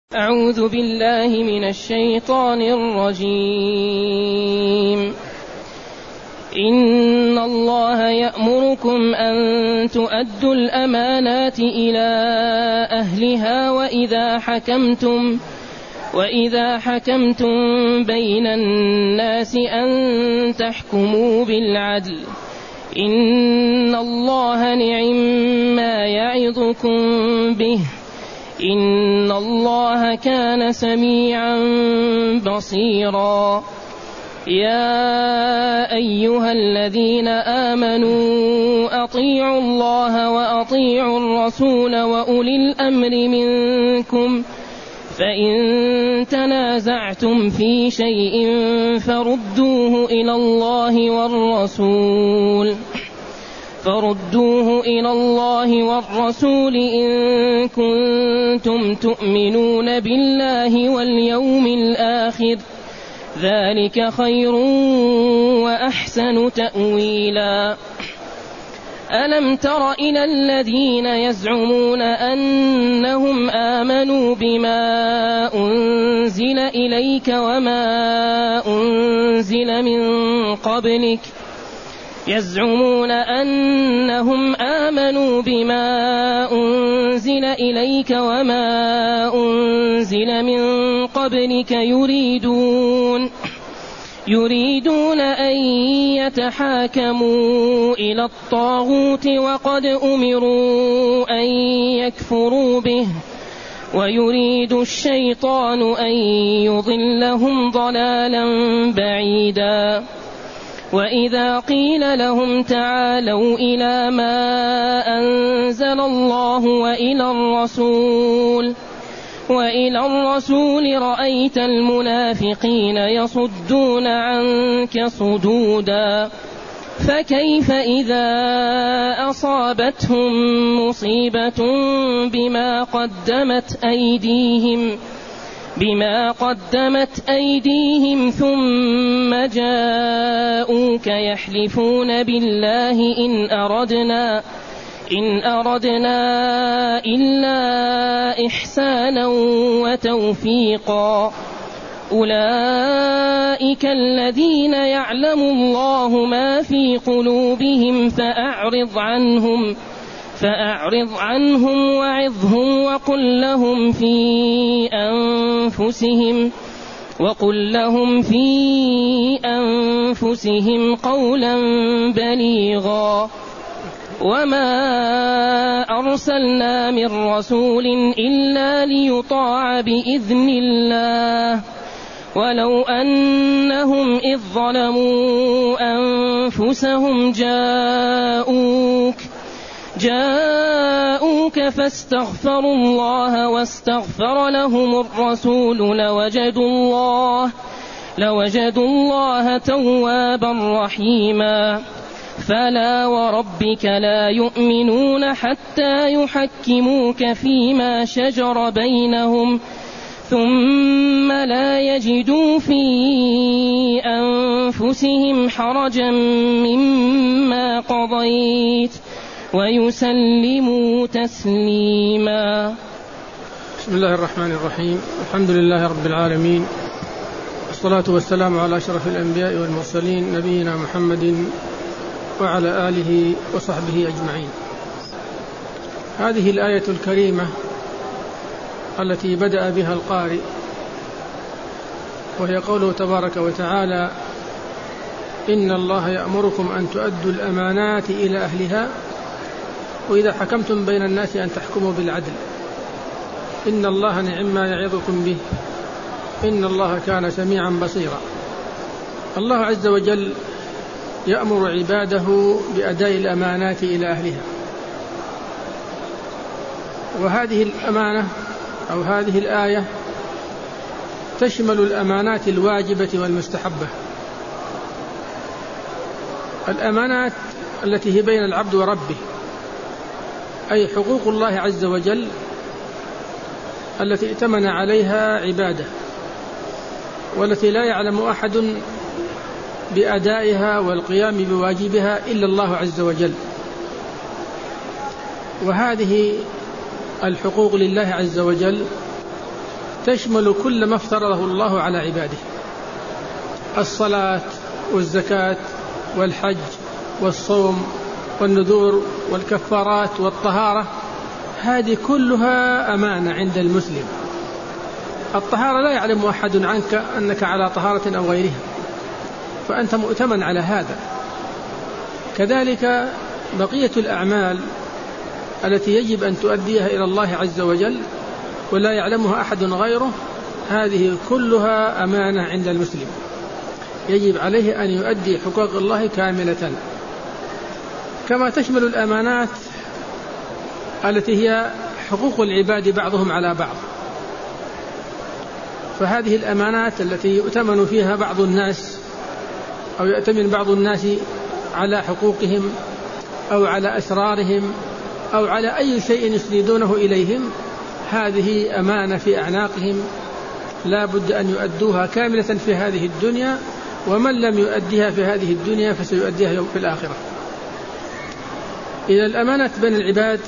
أعوذ بالله من الشيطان الرجيم. إن الله يأمركم أن تؤدوا الأمانات إلى أهلها وإذا حكمتم بين الناس أن تحكموا بالعدل. إن الله نعما يعظكم به. إن الله كان سميعا بصيرا. يا أيها الذين آمنوا أطيعوا الله وأطيعوا الرسول وأولي الأمر منكم، فإن تنازعتم في شيء فردوه إلى الله والرسول إن كنتم تؤمنون بالله واليوم الآخر، ذلك خير وأحسن تأويلا. ألم تر إلى الذين يزعمون أنهم آمنوا بما أنزل إليك وما أنزل من قبلك يريدون أن يتحاكموا إلى الطاغوت وقد أمروا أن يكفروا به، ويريد الشيطان أن يضلهم ضلالا بعيدا. وإذا قيل لهم تعالوا إلى ما أنزل الله وإلى الرسول رأيت المنافقين يصدون عنك صدودا. فكيف إذا أصابتهم مصيبة بما قدمت أيديهم ثم جاءوك يحلفون بالله إن أردنا إلا إحسانا وتوفيقا. أولئك الذين يعلم الله ما في قلوبهم فأعرض عنهم وعظهم وقل لهم في أنفسهم قولا بليغا. وما أرسلنا من رسول إلا ليطاع بإذن الله، ولو أنهم إذ ظلموا أنفسهم جاءوك فاستغفروا الله واستغفر لهم الرسول لوجدوا الله توابا رحيما. فلا وربك لا يؤمنون حتى يحكموك فيما شجر بينهم ثم لا يجدوا في أنفسهم حرجا مما قضيت ويسلموا تسليما. بسم الله الرحمن الرحيم. الحمد لله رب العالمين، والصلاة والسلام على أشرف الأنبياء والمرسلين نبينا محمد وعلى آله وصحبه أجمعين. هذه الآية الكريمة التي بدأ بها القارئ، وهي قوله تبارك وتعالى: إن الله يأمركم أن تؤدوا الأمانات إلى أهلها وإذا حكمتم بين الناس أن تحكموا بالعدل. إن الله نعما يعظكم به. إن الله كان سميعا بصيرا. الله عز وجل يأمر عباده بأداء الأمانات إلى أهلها، وهذه الأمانة أو هذه الآية تشمل الأمانات الواجبة والمستحبة. الأمانات التي هي بين العبد وربه، أي حقوق الله عز وجل التي ائتمن عليها عباده، والتي لا يعلم أحد بأدائها والقيام بواجبها إلا الله عز وجل. وهذه الحقوق لله عز وجل تشمل كل ما افترضه الله على عباده: الصلاة والزكاة والحج والصوم والنذور والكفارات والطهارة. هذه كلها أمانة عند المسلم. الطهارة لا يعلم أحد عنك أنك على طهارة أو غيرها، فأنت مؤتمن على هذا. كذلك بقية الأعمال التي يجب أن تؤديها إلى الله عز وجل ولا يعلمها أحد غيره، هذه كلها أمانة عند المسلم، يجب عليه أن يؤدي حقوق الله كاملة، كما تشمل الأمانات التي هي حقوق العباد بعضهم على بعض. فهذه الأمانات التي يؤتمن فيها بعض الناس أو يؤتمن بعض الناس على حقوقهم أو على أسرارهم أو على أي شيء يسندونه إليهم، هذه أمانة في أعناقهم لا بد أن يؤدوها كاملة في هذه الدنيا، ومن لم يؤديها في هذه الدنيا فسيؤديها يوم في الآخرة. إذا الأمانة بين العباد،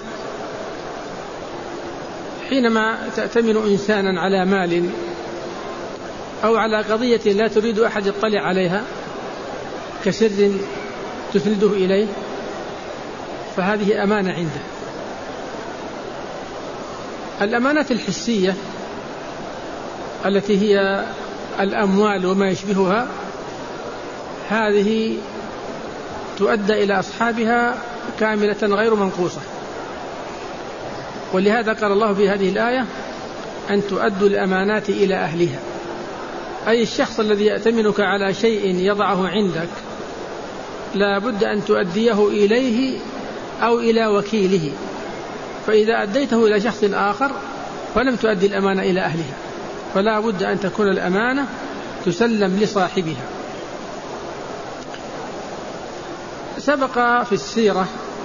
حينما تأتمن إنسانا على مال أو على قضية لا تريد أحد يطلع عليها كسر تسنده إليه، فهذه أمانة عنده. الأمانات الحسية التي هي الأموال وما يشبهها، هذه تؤدى إلى أصحابها كاملة غير منقوصة. ولهذا قال الله في هذه الآية: أن تؤدوا الأمانات إلى أهلها. أي الشخص الذي يأتمنك على شيء يضعه عندك لا بد أن تؤديه إليه أو إلى وكيله، فإذا أديته إلى شخص آخر فلم تؤدي الأمانة إلى أهلها، فلا بد أن تكون الأمانة تسلم لصاحبها. سبق في السيرة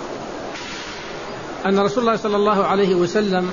أن رسول الله صلى الله عليه وسلم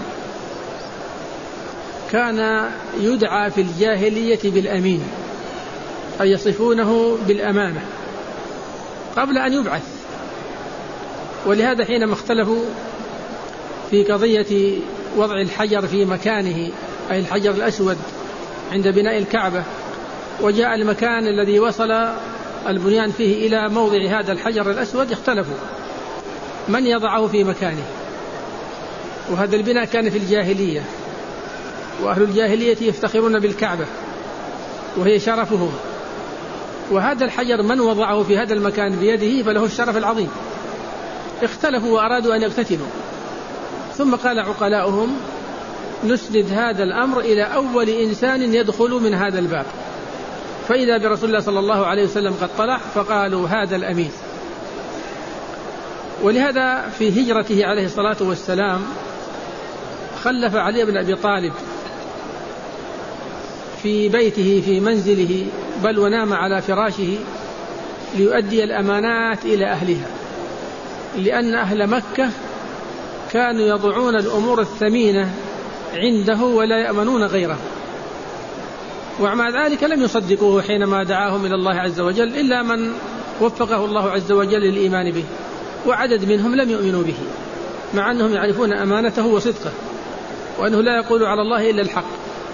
كان يدعى في الجاهلية بالأمين، أي يصفونه بالأمانة قبل أن يبعث. ولهذا حينما اختلفوا في قضية وضع الحجر في مكانه، أي الحجر الأسود عند بناء الكعبة، وجاء المكان الذي وصل البنيان فيه إلى موضع هذا الحجر الأسود، اختلفوا من يضعه في مكانه. وهذا البناء كان في الجاهلية، وأهل الجاهلية يفتخرون بالكعبة وهي شرفهم، وهذا الحجر من وضعه في هذا المكان بيده فله الشرف العظيم. اختلفوا وأرادوا أن يقتتلوا، ثم قال عقلاؤهم: نسند هذا الأمر إلى أول إنسان يدخل من هذا الباب، فإذا برسول الله صلى الله عليه وسلم قد طلع، فقالوا: هذا الأمين. ولهذا في هجرته عليه الصلاة والسلام خلف علي بن أبي طالب في بيته في منزله، بل ونام على فراشه، ليؤدي الأمانات إلى أهلها، لأن أهل مكة كانوا يضعون الأمور الثمينة عنده ولا يأمنون غيره، ومع ذلك لم يصدقوه حينما دعاهم إلى الله عز وجل إلا من وفقه الله عز وجل للإيمان به، وعدد منهم لم يؤمنوا به مع أنهم يعرفون أمانته وصدقه، وأنه لا يقول على الله إلا الحق.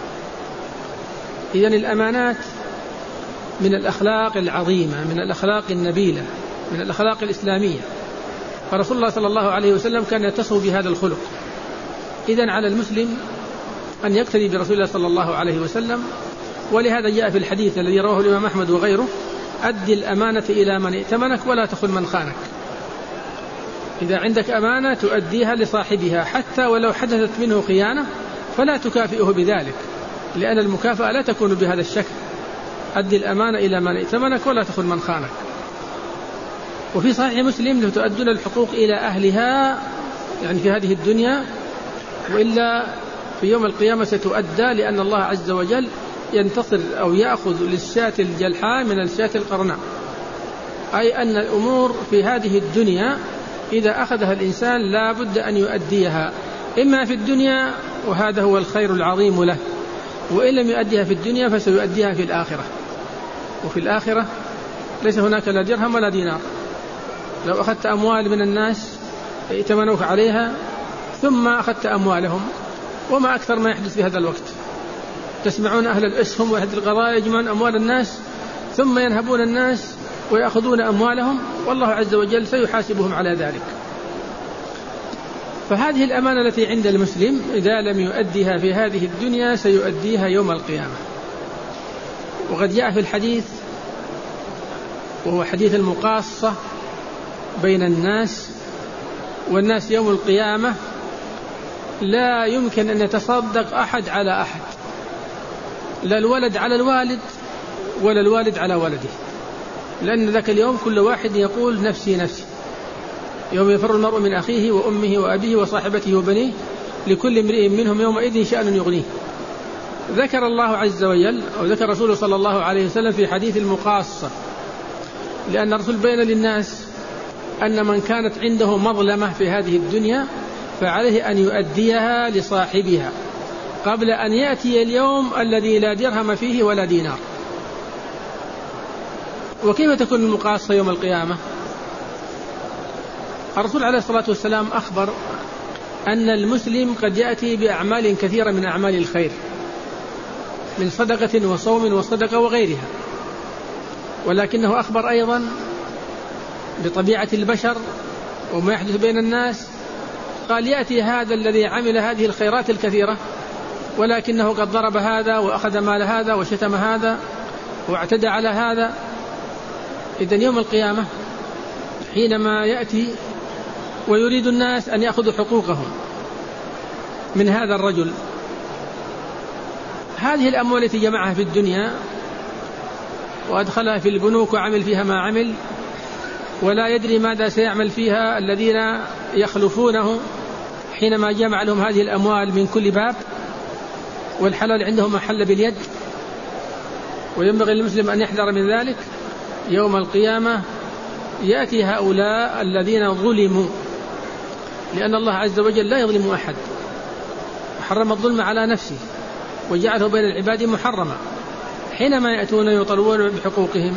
إذن الأمانات من الأخلاق العظيمة، من الأخلاق النبيلة، من الأخلاق الإسلامية، فرسول الله صلى الله عليه وسلم كان يتصف بهذا الخلق. إذن على المسلم أن يقتدي برسول الله صلى الله عليه وسلم. ولهذا جاء في الحديث الذي رواه الإمام أحمد وغيره: أدي الأمانة إلى من ائتمنك ولا تخن من خانك. إذا عندك أمانة تؤديها لصاحبها، حتى ولو حدثت منه خيانة فلا تكافئه بذلك، لأن المكافأة لا تكون بهذا الشكل. أدي الأمانة إلى من ائتمنك ولا تخن من خانك. وفي صحيح مسلم: تؤدون الحقوق إلى أهلها، يعني في هذه الدنيا، وإلا في يوم القيامة ستؤدى، لأن الله عز وجل ينتصر أو يأخذ للشاة الجلحاء من الشاة القرناء، أي أن الأمور في هذه الدنيا إذا أخذها الإنسان لا بد أن يؤديها، إما في الدنيا وهذا هو الخير العظيم له، وإن لم يؤديها في الدنيا فسيؤديها في الآخرة. وفي الآخرة ليس هناك لا درهم ولا دينار. لو أخذت أموال من الناس ائتمنوك عليها ثم أخذت أموالهم، وما أكثر ما يحدث في هذا الوقت، تسمعون أهل الأسهم وأهل القضايا يجمعون أموال الناس ثم ينهبون الناس ويأخذون أموالهم، والله عز وجل سيحاسبهم على ذلك. فهذه الأمانة التي عند المسلم إذا لم يؤديها في هذه الدنيا سيؤديها يوم القيامة. وقد جاء في الحديث، وهو حديث المقاصة بين الناس، والناس يوم القيامة لا يمكن أن يتصدق أحد على أحد، لا الولد على الوالد ولا الوالد على ولده، لأن ذاك اليوم كل واحد يقول نفسي نفسي. يوم يفر المرء من أخيه وأمه وأبيه وصاحبته وبنيه لكل امرئ منهم يومئذ شأن يغنيه. ذكر الله عز وجل أو ذكر رسوله صلى الله عليه وسلم في حديث المقاصة، لأن الرسول بين للناس أن من كانت عنده مظلمة في هذه الدنيا فعليه أن يؤديها لصاحبها قبل أن يأتي اليوم الذي لا درهم فيه ولا دينار. وكيف تكون المقاصة يوم القيامة؟ الرسول عليه الصلاة والسلام أخبر أن المسلم قد يأتي بأعمال كثيرة من أعمال الخير، من صدقة وصوم وصدقة وغيرها، ولكنه أخبر أيضا بطبيعة البشر وما يحدث بين الناس. قال يأتي هذا الذي عمل هذه الخيرات الكثيرة ولكنه قد ضرب هذا وأخذ مال هذا وشتم هذا واعتدى على هذا. إذن يوم القيامة حينما يأتي ويريد الناس أن يأخذوا حقوقهم من هذا الرجل، هذه الأموال التي جمعها في الدنيا وأدخلها في البنوك وعمل فيها ما عمل، ولا يدري ماذا سيعمل فيها الذين يخلفونه حينما جمع لهم هذه الأموال من كل باب، والحلال عندهم محل باليد. وينبغي للمسلم أن يحذر من ذلك. يوم القيامة يأتي هؤلاء الذين ظلموا، لأن الله عز وجل لا يظلم أحد، حرم الظلم على نفسه وجعله بين العباد محرما. حينما يأتون يطلبون بحقوقهم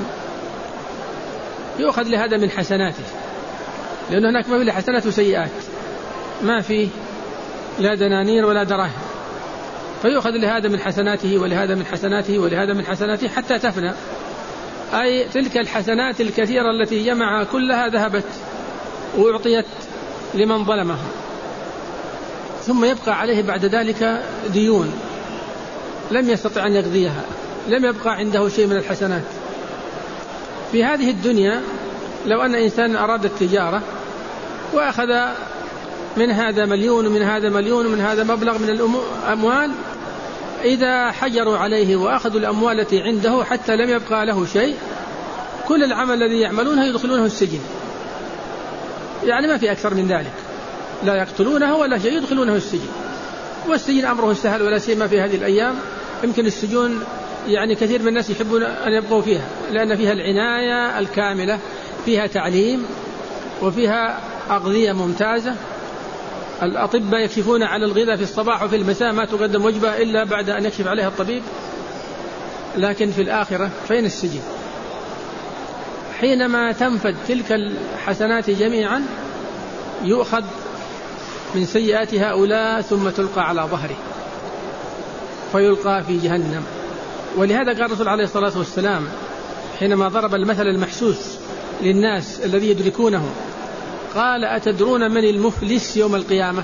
يؤخذ لهذا من حسناته، لأن هناك ما فيه حسنات وسيئات، ما فيه لا دنانير ولا دراهم، فيؤخذ لهذا من حسناته ولهذا من حسناته ولهذا من حسناته حتى تفنى. أي تلك الحسنات الكثيرة التي جمعها كلها ذهبت وأعطيت لمن ظلمها، ثم يبقى عليه بعد ذلك ديون لم يستطع أن يقضيها، لم يبقى عنده شيء من الحسنات. في هذه الدنيا لو أن إنسان أراد التجارة وأخذ من هذا مليون ومن هذا مليون ومن هذا مبلغ من الأموال، إذا حجروا عليه وأخذوا الأموال التي عنده حتى لم يبقى له شيء، كل العمل الذي يعملونه يدخلونه السجن، يعني ما في أكثر من ذلك، لا يقتلونه ولا شيء، يدخلونه السجن. والسجن أمره سهل، ولا سيما في هذه الأيام يمكن السجون يعني كثير من الناس يحبون أن يبقوا فيها، لأن فيها العناية الكاملة، فيها تعليم وفيها أغذية ممتازة. الأطباء يكشفون على الغذاء في الصباح وفي المساء، ما تقدم وجبة إلا بعد أن يكشف عليها الطبيب. لكن في الآخرة فين السجن؟ حينما تنفد تلك الحسنات جميعا يؤخذ من سيئات هؤلاء ثم تلقى على ظهره فيلقى في جهنم. ولهذا قال الرسول عليه الصلاة والسلام حينما ضرب المثل المحسوس للناس الذي يدركونه، قال أتدرون من المفلس يوم القيامة؟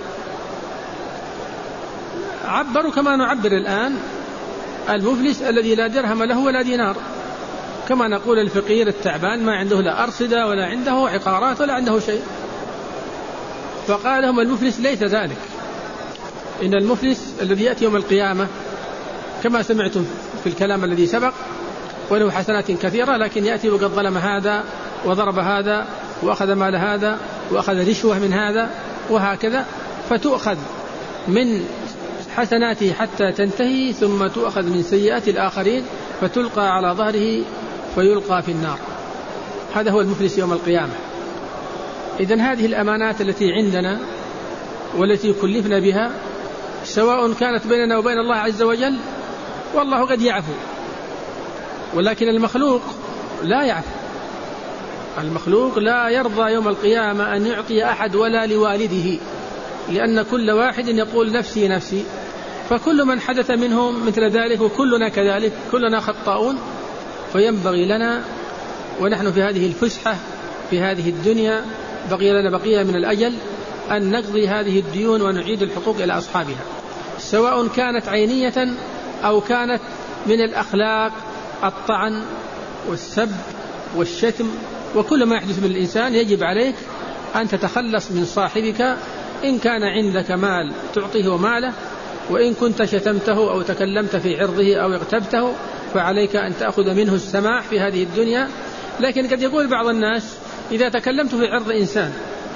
عبروا كما نعبر الآن، المفلس الذي لا درهم له ولا دينار، كما نقول الفقير التعبان ما عنده لا أرصدة ولا عنده عقارات ولا عنده شيء. فقال لهم المفلس ليس ذلك، إن المفلس الذي يأتي يوم القيامة كما سمعتم في الكلام الذي سبق، وله حسنات كثيرة، لكن يأتي وقد ظلم هذا وضرب هذا وأخذ مال هذا وأخذ رشوة من هذا وهكذا، فتؤخذ من حسناته حتى تنتهي، ثم تؤخذ من سيئات الآخرين فتلقى على ظهره فيلقى في النار. هذا هو المفلس يوم القيامة. إذن هذه الأمانات التي عندنا والتي كلفنا بها، سواء كانت بيننا وبين الله عز وجل، والله قد يعفو، ولكن المخلوق لا يعفو. المخلوق لا يرضى يوم القيامة أن يعطي أحد ولا لوالده، لأن كل واحد يقول نفسي نفسي، فكل من حدث منهم مثل ذلك، وكلنا كذلك، كلنا خطاؤون. فينبغي لنا ونحن في هذه الفسحة في هذه الدنيا بقي لنا بقية من الأجل أن نقضي هذه الديون ونعيد الحقوق إلى أصحابها، سواء كانت عينية أو كانت من الأخلاق، الطعن والسب والشتم وكل ما يحدث من الإنسان. يجب عليك أن تتخلص من صاحبك إن كان عندك مال تعطيه ماله، وإن كنت شتمته أو تكلمت في عرضه أو اغتبته فعليك أن تأخذ منه السماح في هذه الدنيا. لكن قد يقول بعض الناس إذا تكلمت في عرض إنسان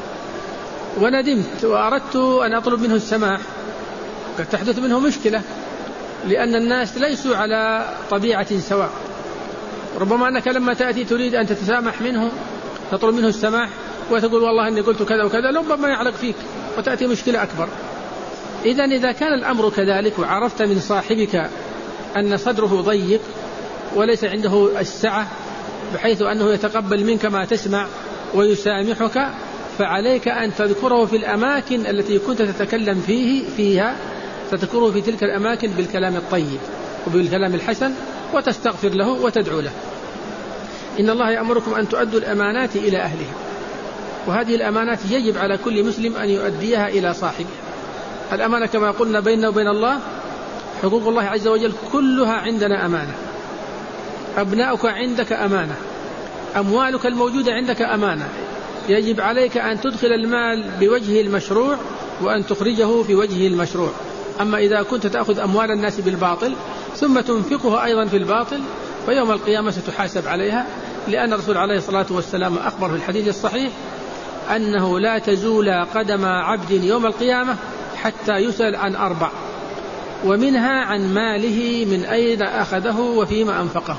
وندمت وأردت أن أطلب منه السماح قد تحدث منه مشكلة، لأن الناس ليسوا على طبيعة سواء. ربما أنك لما تأتي تريد أن تتسامح منه تطلب منه السماح وتقول والله أني قلت كذا وكذا، ربما يعلق فيك وتأتي مشكلة أكبر. إذا كان الأمر كذلك وعرفت من صاحبك أن صدره ضيق وليس عنده السعة بحيث أنه يتقبل منك ما تسمع ويسامحك، فعليك أن تذكره في الأماكن التي كنت تتكلم فيها تذكره في تلك الأماكن بالكلام الطيب وبالكلام الحسن وتستغفر له وتدعو له. إن الله يأمركم أن تؤدوا الأمانات إلى أهلها، وهذه الأمانات يجب على كل مسلم أن يؤديها إلى صاحبها. الأمانة كما قلنا بيننا وبين الله، حقوق الله عز وجل كلها عندنا أمانة. أبناؤك عندك أمانة، أموالك الموجودة عندك أمانة، يجب عليك أن تدخل المال بوجهه المشروع وأن تخرجه في وجهه المشروع. أما إذا كنت تأخذ أموال الناس بالباطل ثم تنفقها أيضا في الباطل فيوم القيامة ستحاسب عليها، لأن الرسول عليه الصلاة والسلام أخبر في الحديث الصحيح أنه لا تزول قدم عبد يوم القيامة حتى يسأل عن 4، ومنها عن ماله من أين أخذه وفيما أنفقه.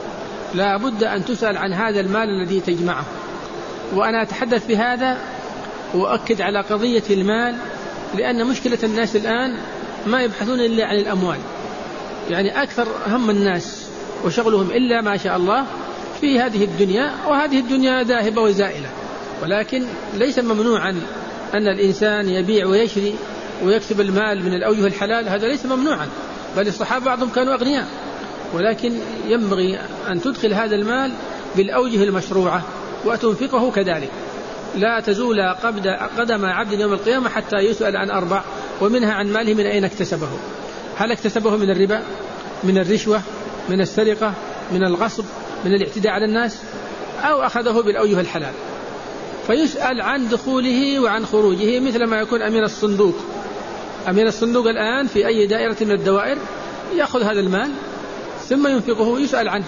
لا بد أن تسأل عن هذا المال الذي تجمعه. وأنا أتحدث بهذا وأؤكد على قضية المال، لأن مشكلة الناس الآن ما يبحثون إلا عن الأموال، يعني أكثر هم الناس وشغلهم إلا ما شاء الله في هذه الدنيا، وهذه الدنيا ذاهبة وزائلة. ولكن ليس ممنوعا أن الإنسان يبيع ويشري ويكسب المال من الأوجه الحلال، هذا ليس ممنوعا، بل الصحابة بعضهم كانوا أغنياء، ولكن ينبغي أن تدخل هذا المال بالأوجه المشروعة وتنفقه كذلك. لا تزول قدم عبد يوم القيامة حتى يسأل عن 4، ومنها عن ماله من أين اكتسبه. هل اكتسبه من الربا، من الرشوة، من السرقة، من الغصب، من الاعتداء على الناس، أو أخذه بالأوجه الحلال؟ فيسأل عن دخوله وعن خروجه، مثل ما يكون أمين الصندوق. أمين الصندوق الآن في أي دائرة من الدوائر يأخذ هذا المال ثم ينفقه، يسأل عنه،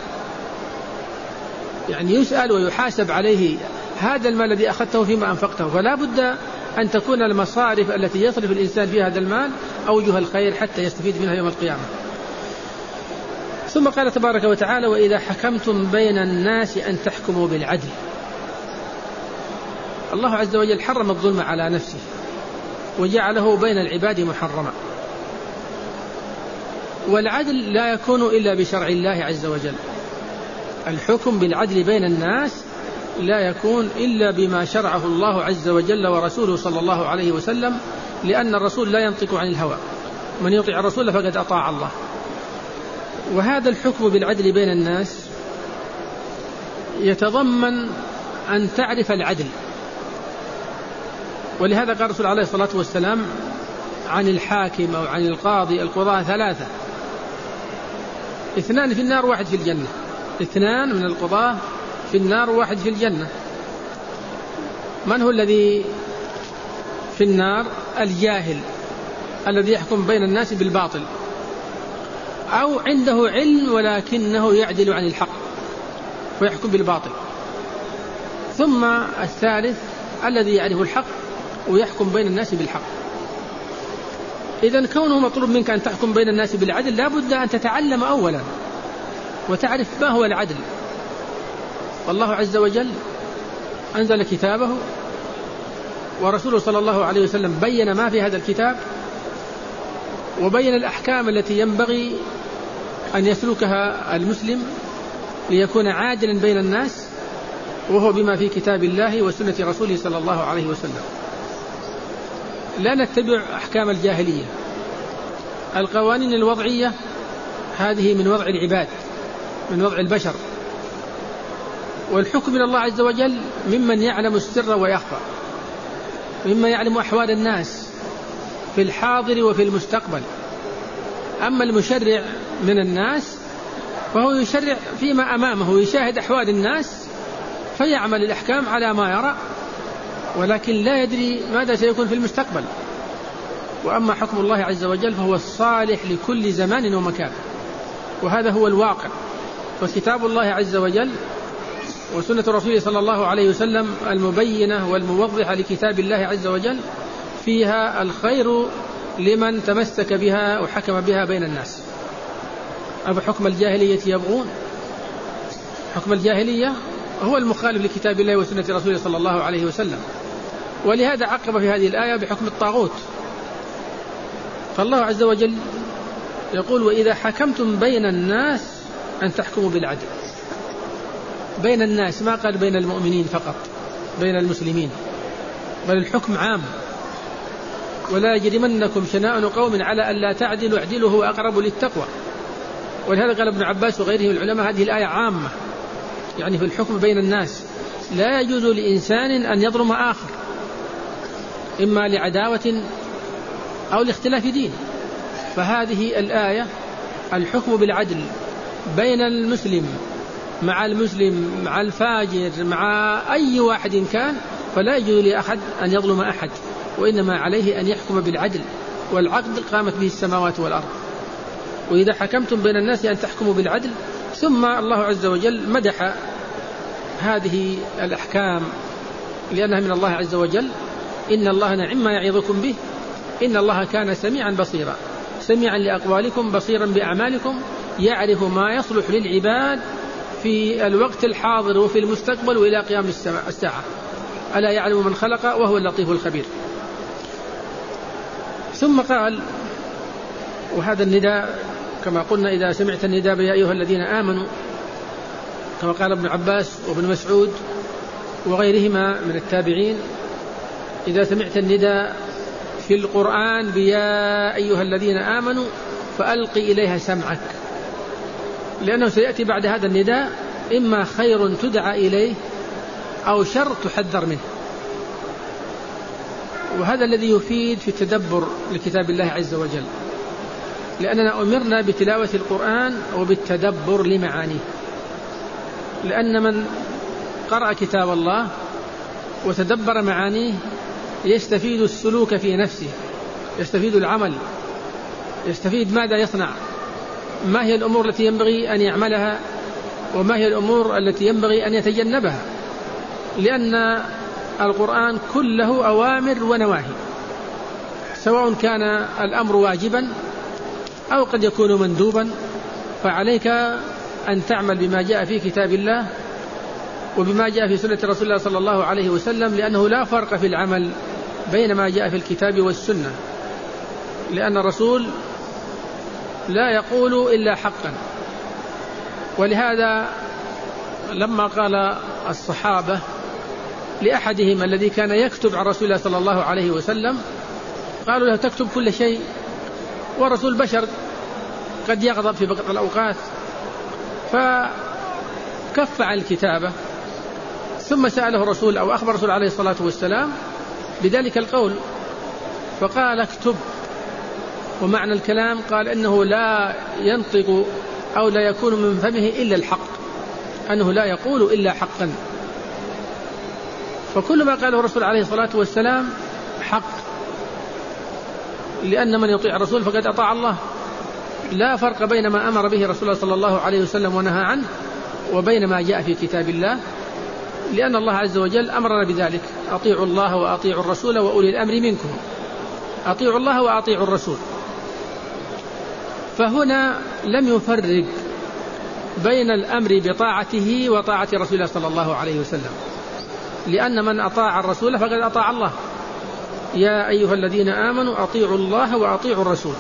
يعني يسأل ويحاسب عليه هذا المال الذي أخذته فيما أنفقته. فلا بد أن تكون المصارف التي يصرف الإنسان فيها هذا المال أوجه الخير حتى يستفيد منها يوم القيامة. ثم قال تبارك وتعالى: وإذا حكمتم بين الناس أن تحكموا بالعدل. الله عز وجل حرم الظلم على نفسه وجعله بين العباد محرما، والعدل لا يكون إلا بشرع الله عز وجل. الحكم بالعدل بين الناس لا يكون إلا بما شرعه الله عز وجل ورسوله صلى الله عليه وسلم، لأن الرسول لا ينطق عن الهوى، من يطيع الرسول فقد أطاع الله. وهذا الحكم بالعدل بين الناس يتضمن أن تعرف العدل، ولهذا قال الرسول عليه الصلاة والسلام عن الحاكم أو عن القاضي: القضاة 3، 2 في النار 1 في الجنة. 2 من القضاة في النار 1 في الجنة. من هو الذي في النار؟ الجاهل الذي يحكم بين الناس بالباطل، أو عنده علم ولكنه يعدل عن الحق ويحكم بالباطل. ثم الثالث الذي يعرف الحق ويحكم بين الناس بالحق. إذن كونه مطلوب منك أن تحكم بين الناس بالعدل لا بد أن تتعلم أولا وتعرف ما هو العدل. والله عز وجل أنزل كتابه، ورسوله صلى الله عليه وسلم بين ما في هذا الكتاب، وبين الأحكام التي ينبغي أن يسلكها المسلم ليكون عادلا بين الناس، وهو بما في كتاب الله وسنة رسوله صلى الله عليه وسلم. لا نتبع أحكام الجاهلية القوانين الوضعية هذه من وضع العباد، من وضع البشر، والحكم من الله عز وجل ممن يعلم السر ويخفى، مما يعلم أحوال الناس في الحاضر وفي المستقبل. أما المشرع من الناس فهو يشرع فيما أمامه، يشاهد أحوال الناس فيعمل الأحكام على ما يرى، ولكن لا يدري ماذا سيكون في المستقبل. وأما حكم الله عز وجل فهو الصالح لكل زمان ومكان، وهذا هو الواقع. وكتاب الله عز وجل وسنة رسوله صلى الله عليه وسلم المبينة والموضحة لكتاب الله عز وجل فيها الخير لمن تمسك بها وحكم بها بين الناس. أفحكم الجاهلية يبغون؟ حكم الجاهلية هو المخالف لكتاب الله وسنة رسوله صلى الله عليه وسلم، ولهذا عقب في هذه الآية بحكم الطاغوت. فالله عز وجل يقول: وإذا حكمتم بين الناس أن تحكموا بالعدل. بين الناس، ما قال بين المؤمنين فقط، بين المسلمين، بل الحكم عام. ولا يجرمنكم شنآن قوم على ألا تعدلوا اعدلوا هو أقرب للتقوى. ولهذا قال ابن عباس وغيره من العلماء هذه الآية عامة، يعني في الحكم بين الناس لا يجوز لإنسان أن يظلم آخر، إما لعداوة أو لاختلاف دين. فهذه الآية الحكم بالعدل بين المسلم مع المسلم مع الفاجر مع أي واحد كان، فلا يجوز لأحد أن يظلم أحد، وإنما عليه أن يحكم بالعدل، والعدل قامت به السماوات والأرض. وإذا حكمتم بين الناس أن تحكموا بالعدل. ثم الله عز وجل مدح هذه الأحكام لأنها من الله عز وجل: إن الله نعم ما يعظكم به إن الله كان سميعا بصيرا، سميعا لأقوالكم بصيرا بأعمالكم، يعرف ما يصلح للعباد في الوقت الحاضر وفي المستقبل وإلى قيام الساعة، ألا يعلم من خلق وهو اللطيف الخبير. ثم قال: وهذا النداء كما قلنا إذا سمعت النداء يا أيها الذين آمنوا، كما قال ابن عباس وابن مسعود وغيرهما من التابعين: إذا سمعت النداء في القرآن بيا أيها الذين آمنوا فألق إليها سمعك، لأنه سيأتي بعد هذا النداء إما خير تدعى إليه أو شر تحذر منه. وهذا الذي يفيد في التدبر لكتاب الله عز وجل، لأننا أمرنا بتلاوة القرآن وبالتدبر لمعانيه. لأن من قرأ كتاب الله وتدبر معانيه يستفيد السلوك في نفسه، يستفيد العمل، يستفيد ماذا يصنع، ما هي الأمور التي ينبغي أن يعملها وما هي الأمور التي ينبغي أن يتجنبها، لأن القرآن كله أوامر ونواهي، سواء كان الأمر واجبا أو قد يكون مندوبا، فعليك أن تعمل بما جاء في كتاب الله وبما جاء في سنة رسول الله صلى الله عليه وسلم، لأنه لا فرق في العمل بين ما جاء في الكتاب والسنة، لأن الرسول لا يقول إلا حقا. ولهذا لما قال الصحابة لأحدهم الذي كان يكتب عن رسول الله صلى الله عليه وسلم، قالوا له: تكتب كل شيء، ورسول بشر قد يغضب في بعض الأوقات، فكف عن الكتابة. ثم سأله الرسول أو أخبر الرسول عليه الصلاة والسلام بذلك القول، فقال: اكتب. ومعنى الكلام قال إنه لا ينطق أو لا يكون من فمه إلا الحق، أنه لا يقول إلا حقا. فكل ما قاله الرسول عليه الصلاة والسلام حق، لأن من يطيع الرسول فقد أطاع الله. لا فرق بين ما أمر به رسول الله صلى الله عليه وسلم ونهى عنه وبين ما جاء في كتاب الله، لأن الله عز وجل أمرنا بذلك: أطيعوا الله وأطيعوا الرسول وأولي الأمر منكم. أطيعوا الله وأطيعوا الرسول. فهنا لم يفرق بين الأمر بطاعته وطاعة رسول الله صلى الله عليه وسلم، لأن من أطاع الرسول فقد أطاع الله. يا أيها الذين آمنوا أطيعوا الله وأطيعوا الرسول.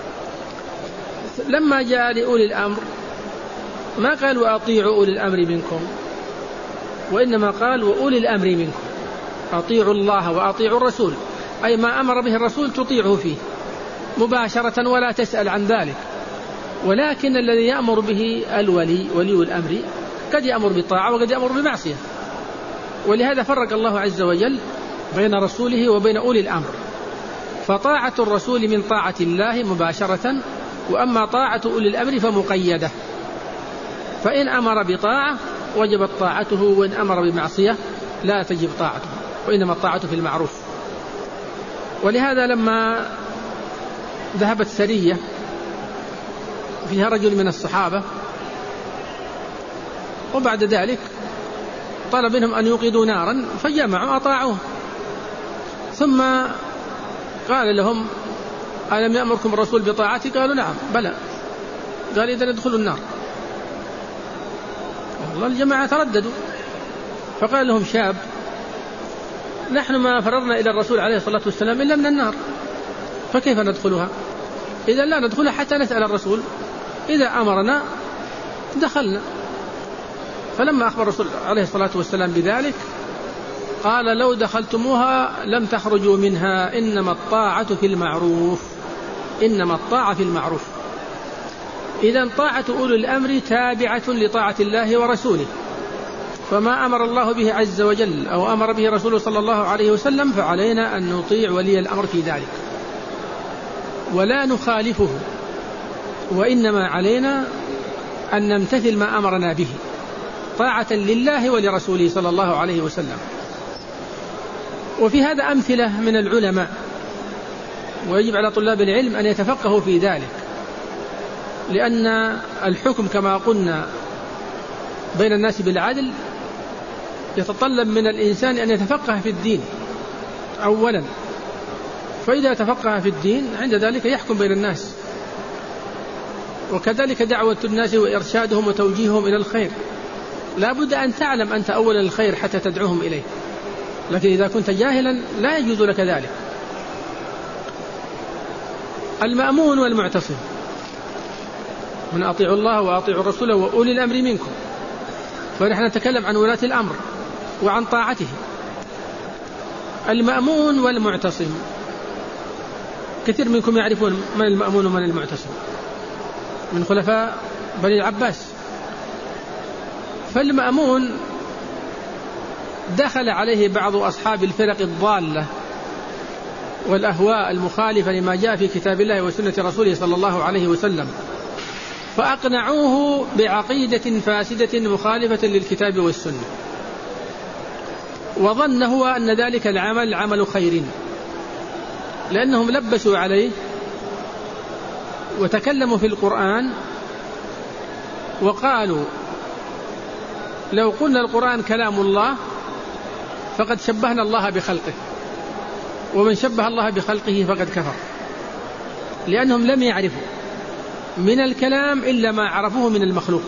لما جاء لأولي الأمر ما قال وأطيعوا أولي الأمر منكم، وإنما قال وأولي الأمر منكم. أطيعوا الله وأطيعوا الرسول، أي ما أمر به الرسول تطيعه فيه، مباشرة ولا تسأل عن ذلك. ولكن الذي يأمر به ولي الأمر قد يأمر بالطاعة وقد يأمر بالمعصية، ولهذا فرق الله عز وجل بين رسوله وبين أولي الأمر، فطاعة الرسول من طاعة الله مباشرة، وأما طاعة أولي الأمر فمقيدة، فإن أمر بطاعة وجبت طاعته، وإن أمر بمعصية لا تجب طاعته، وإنما الطاعة في المعروف. ولهذا لما ذهبت سرية فيها رجل من الصحابة، وبعد ذلك طلب منهم أن يوقدوا نارا فجمعوا أطاعوه، ثم قال لهم ألم يأمركم الرسول بطاعتي؟ قالوا نعم بلى. قال إذن ادخلوا النار. والله الجماعة ترددوا، فقال لهم شاب نحن ما فررنا إلى الرسول عليه الصلاة والسلام إلا من النار، فكيف ندخلها؟ إذا لا ندخلها حتى نسأل الرسول، إذا أمرنا دخلنا. فلما أخبر الرسول عليه الصلاة والسلام بذلك قال لو دخلتموها لم تخرجوا منها، إنما الطاعة في المعروف، إنما الطاعة في المعروف. إذن طاعة أولي الأمر تابعة لطاعة الله ورسوله، فما أمر الله به عز وجل أو أمر به رسوله صلى الله عليه وسلم فعلينا أن نطيع ولي الأمر في ذلك ولا نخالفه، وإنما علينا أن نمتثل ما أمرنا به طاعة لله ولرسوله صلى الله عليه وسلم. وفي هذا أمثلة من العلماء، ويجب على طلاب العلم أن يتفقهوا في ذلك، لأن الحكم كما قلنا بين الناس بالعدل يتطلب من الإنسان أن يتفقه في الدين أولا، فإذا تفقه في الدين عند ذلك يحكم بين الناس. وكذلك دعوة الناس وإرشادهم وتوجيههم إلى الخير، لا بد أن تعلم أنت أولا الخير حتى تدعوهم إليه، لكن إذا كنت جاهلا لا يجوز لك ذلك. المأمون والمعتصم، من أطيعوا الله وأطيعوا الرسول وأولي الأمر منكم، فنحن نتكلم عن ولاة الأمر وعن طاعته. المأمون والمعتصم كثير منكم يعرفون من المأمون ومن المعتصم من خلفاء بني العباس. فالمأمون دخل عليه بعض أصحاب الفرق الضالة والأهواء المخالفة لما جاء في كتاب الله وسنة رسوله صلى الله عليه وسلم، فأقنعوه بعقيدة فاسدة مخالفة للكتاب والسنة، وظن هو أن ذلك العمل عمل خير، لأنهم لبسوا عليه وتكلموا في القرآن وقالوا لو قلنا القرآن كلام الله فقد شبهنا الله بخلقه، ومن شبه الله بخلقه فقد كفر، لأنهم لم يعرفوا من الكلام إلا ما عرفوه من المخلوق.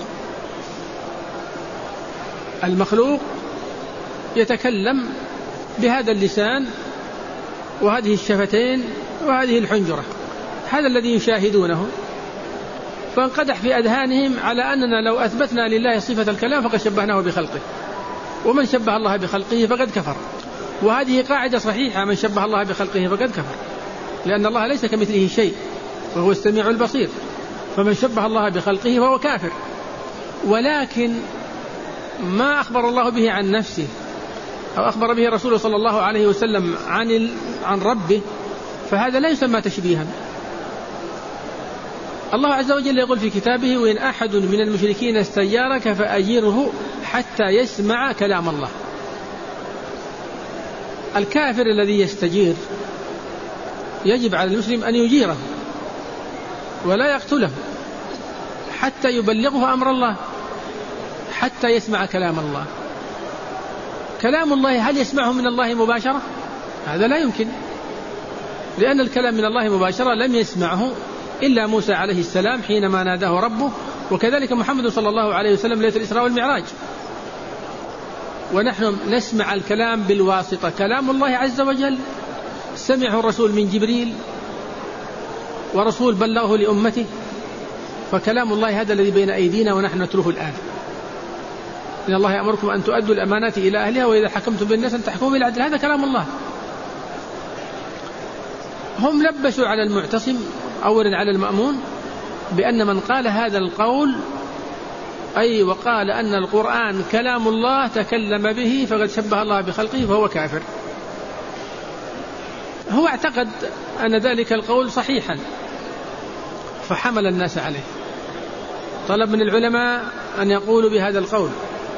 المخلوق يتكلم بهذا اللسان وهذه الشفتين وهذه الحنجرة، هذا الذي يشاهدونه، فانقدح في أذهانهم على أننا لو أثبتنا لله صفة الكلام فقد شبهناه بخلقه، ومن شبه الله بخلقه فقد كفر. وهذه قاعدة صحيحة، من شبه الله بخلقه فقد كفر، لأن الله ليس كمثله شيء وهو السميع البصير، فمن شبه الله بخلقه فهو كافر. ولكن ما أخبر الله به عن نفسه أو أخبر به رسوله صلى الله عليه وسلم عن ربه فهذا لا يسمى تشبيها. الله عز وجل يقول في كتابه وإن أحد من المشركين استجارك فأجره حتى يسمع كلام الله. الكافر الذي يستجير يجب على المسلم أن يجيره ولا يقتله حتى يبلغه أمر الله، حتى يسمع كلام الله. كلام الله هل يسمعه من الله مباشرة؟ هذا لا يمكن، لأن الكلام من الله مباشرة لم يسمعه إلا موسى عليه السلام حينما ناداه ربه، وكذلك محمد صلى الله عليه وسلم ليلة الإسراء والمعراج. ونحن نسمع الكلام بالواسطة، كلام الله عز وجل سمعه الرسول من جبريل ورسول بلغه لأمته، فكلام الله هذا الذي بين أيدينا ونحن نتلوه الآن. إن الله يأمركم أن تؤدوا الأمانات إلى أهلها وإذا حكمتم بالناس أن تحكموا بالعدل، هذا كلام الله. هم لبسوا على المعتصم أولا على المأمون بأن من قال هذا القول أي وقال أن القرآن كلام الله تكلم به فقد شبه الله بخلقه فهو كافر. هو اعتقد أن ذلك القول صحيحا فحمل الناس عليه، طلب من العلماء أن يقولوا بهذا القول،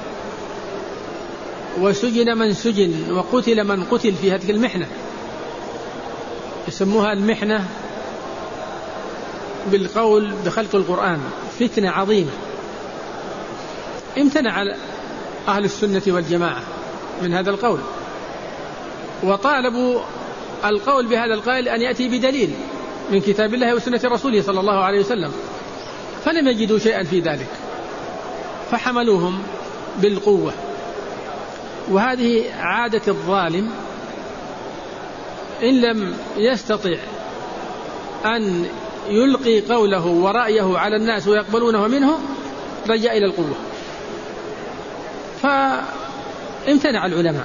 وسجن من سجن وقتل من قتل في هذه المحنة، يسموها المحنة بالقول بخلق القرآن، فتنة عظيمة. امتنع أهل السنة والجماعة من هذا القول، وطالبوا القول بهذا القائل أن يأتي بدليل من كتاب الله وسنة رسوله صلى الله عليه وسلم، فلم يجدوا شيئا في ذلك فحملوهم بالقوة. وهذه عادة الظالم، إن لم يستطع أن يلقي قوله ورأيه على الناس ويقبلونه منه رجع إلى القوة، فامتنع العلماء.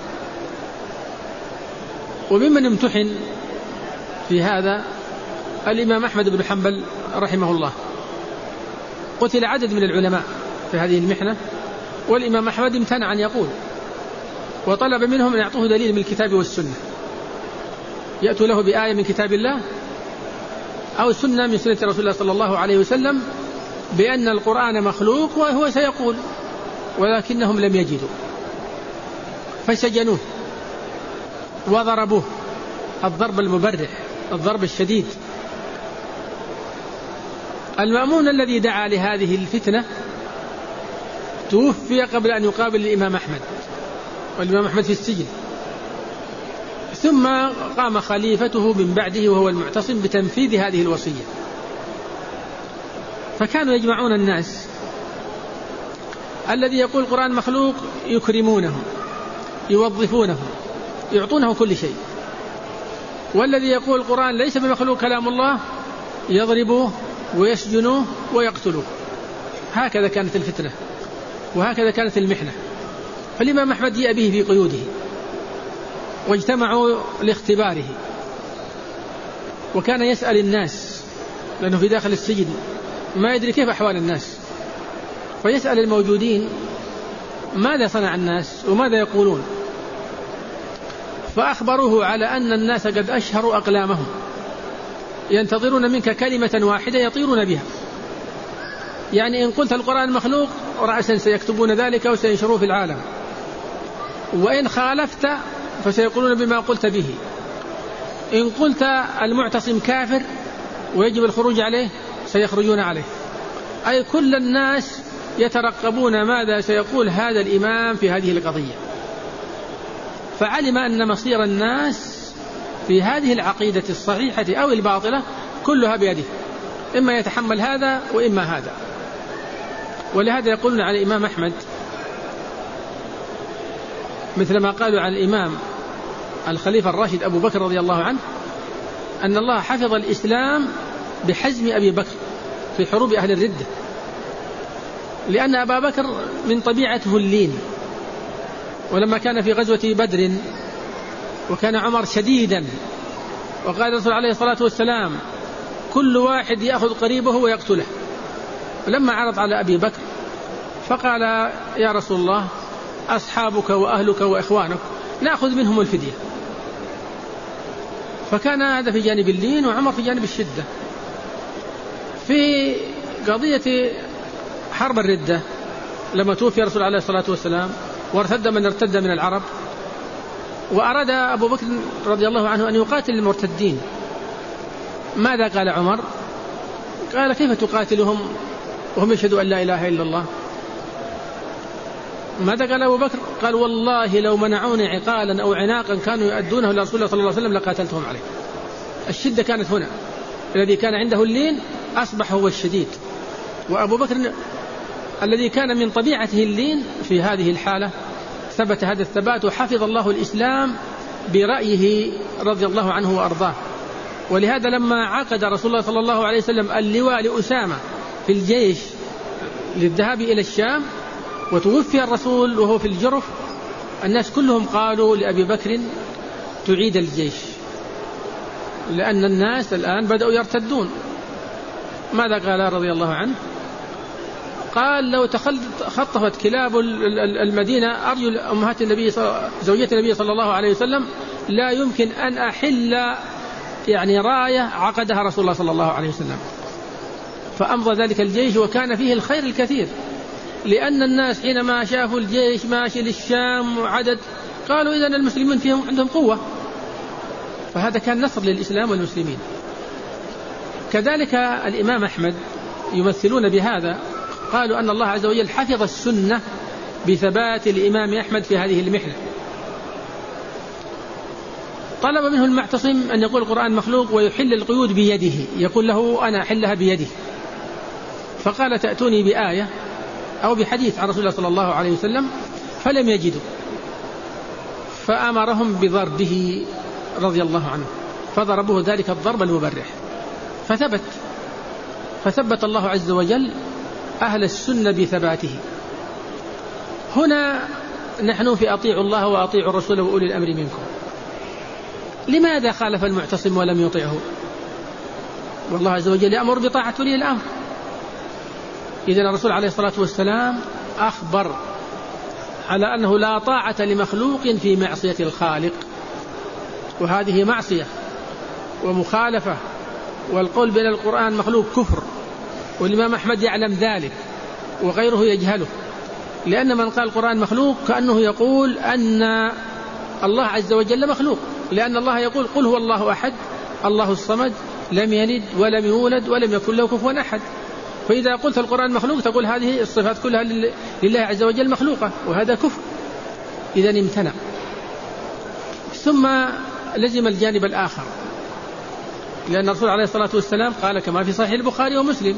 وممن امتحن في هذا الإمام أحمد بن حنبل رحمه الله، قتل عدد من العلماء في هذه المحنة، والإمام أحمد امتنع أن يقول، وطلب منهم أن يعطوه دليل من الكتاب والسنة، يأتوا له بآية من كتاب الله أو سنة من سنة رسول الله صلى الله عليه وسلم بأن القرآن مخلوق وهو سيقول، ولكنهم لم يجدوا فسجنوه وضربوه الضرب المبرح، الضرب الشديد. المأمون الذي دعا لهذه الفتنة توفي قبل أن يقابل الإمام أحمد، والإمام أحمد في السجن، ثم قام خليفته من بعده وهو المعتصم بتنفيذ هذه الوصية. فكانوا يجمعون الناس، الذي يقول القرآن مخلوق يكرمونه يوظفونه يعطونه كل شيء، والذي يقول القرآن ليس بمخلوق كلام الله يضربوه ويسجنوه ويقتلوه. هكذا كانت الفتنة وهكذا كانت المحنة. فالإمام أحمد جاء به في قيوده واجتمعوا لاختباره، وكان يسأل الناس لأنه في داخل السجن ما يدري كيف أحوال الناس، فيسأل الموجودين ماذا صنع الناس وماذا يقولون، فأخبروه على أن الناس قد أشهروا أقلامهم ينتظرون منك كلمة واحدة يطيرون بها، يعني إن قلت القرآن مخلوق رأسا سيكتبون ذلك وسينشروه في العالم، وإن خالفت فسيقولون بما قلت به، إن قلت المعتصم كافر ويجب الخروج عليه سيخرجون عليه. أي كل الناس يترقبون ماذا سيقول هذا الإمام في هذه القضية. فعلم أن مصير الناس في هذه العقيدة الصحيحة أو الباطلة كلها بيده، إما يتحمل هذا وإما هذا. ولهذا يقولون على الإمام أحمد مثل ما قالوا عن الإمام الخليفة الراشد أبو بكر رضي الله عنه أن الله حفظ الإسلام بحزم أبي بكر في حروب أهل الردة، لأن أبا بكر من طبيعته اللين. ولما كان في غزوة بدر وكان عمر شديدا وقال الرسول عليه الصلاة والسلام كل واحد يأخذ قريبه ويقتله، لما عرض على أبي بكر فقال يا رسول الله أصحابك وأهلك وإخوانك نأخذ منهم الفدية. فكان هذا في جانب اللين وعمر في جانب الشدة. في قضية حرب الردة لما توفي رسول عليه الصلاة والسلام وارتد من ارتد من العرب، وأراد أبو بكر رضي الله عنه أن يقاتل المرتدين، ماذا قال عمر؟ قال كيف تقاتلهم وهم يشهدوا أن لا إله إلا الله؟ ماذا قال أبو بكر؟ قال والله لو منعوني عقالا أو عناقا كانوا يؤدونه لرسول الله صلى الله عليه وسلم لقاتلتهم عليه. الشدة كانت هنا، الذي كان عنده اللين أصبح هو الشديد، وأبو بكر الذي كان من طبيعته اللين في هذه الحالة ثبت هذا الثبات، وحفظ الله الإسلام برأيه رضي الله عنه وأرضاه. ولهذا لما عقد رسول الله صلى الله عليه وسلم اللواء لأسامة في الجيش للذهاب إلى الشام وتوفي الرسول وهو في الجرف، الناس كلهم قالوا لأبي بكر تعيد الجيش، لأن الناس الآن بدأوا يرتدون. ماذا قال رضي الله عنه؟ قال: لو خطفت كلاب المدينة أرجل أمهات النبي زوجة النبي صلى الله عليه وسلم لا يمكن أن أحل راية عقدها رسول الله صلى الله عليه وسلم. فأمضى ذلك الجيش وكان فيه الخير الكثير، لأن الناس حينما شافوا الجيش ماشي للشام وعدد قالوا إذن المسلمين فيهم عندهم قوة، فهذا كان نصر للإسلام والمسلمين. كذلك الإمام أحمد يمثلون بهذا، قالوا أن الله عز وجل حفظ السنة بثبات الإمام أحمد في هذه المحنة. طلب منه المعتصم أن يقول القرآن مخلوق ويحل القيود بيده، يقول له: أنا أحلها بيدي. فقال: تأتوني بآية أو بحديث عن رسول الله صلى الله عليه وسلم، فلم يجدوا، فأمرهم بضربه رضي الله عنه، فضربوه ذلك الضرب المبرح، فثبت الله عز وجل أهل السنة بثباته. هنا نحن في أطيعوا الله وأطيعوا الرسول وأولي الأمر منكم. لماذا خالف المعتصم ولم يطيعه؟ والله عز وجل يأمر بطاعة ولي الأمر. إذن الرسول عليه الصلاة والسلام أخبر على أنه لا طاعة لمخلوق في معصية الخالق، وهذه معصية ومخالفة، والقول بأن القرآن مخلوق كفر، والإمام أحمد يعلم ذلك وغيره يجهله، لأن من قال القرآن مخلوق كأنه يقول أن الله عز وجل مخلوق، لأن الله يقول: قل هو الله أحد الله الصمد لم يلد ولم يولد ولم يكن له كفوا أحد. فإذا قلت القرآن مخلوق تقول هذه الصفات كلها لله عز وجل مخلوقة، وهذا كفر. إذن امتنع. ثم لزم الجانب الآخر، لأن الرسول عليه الصلاة والسلام قال كما في صحيح البخاري ومسلم: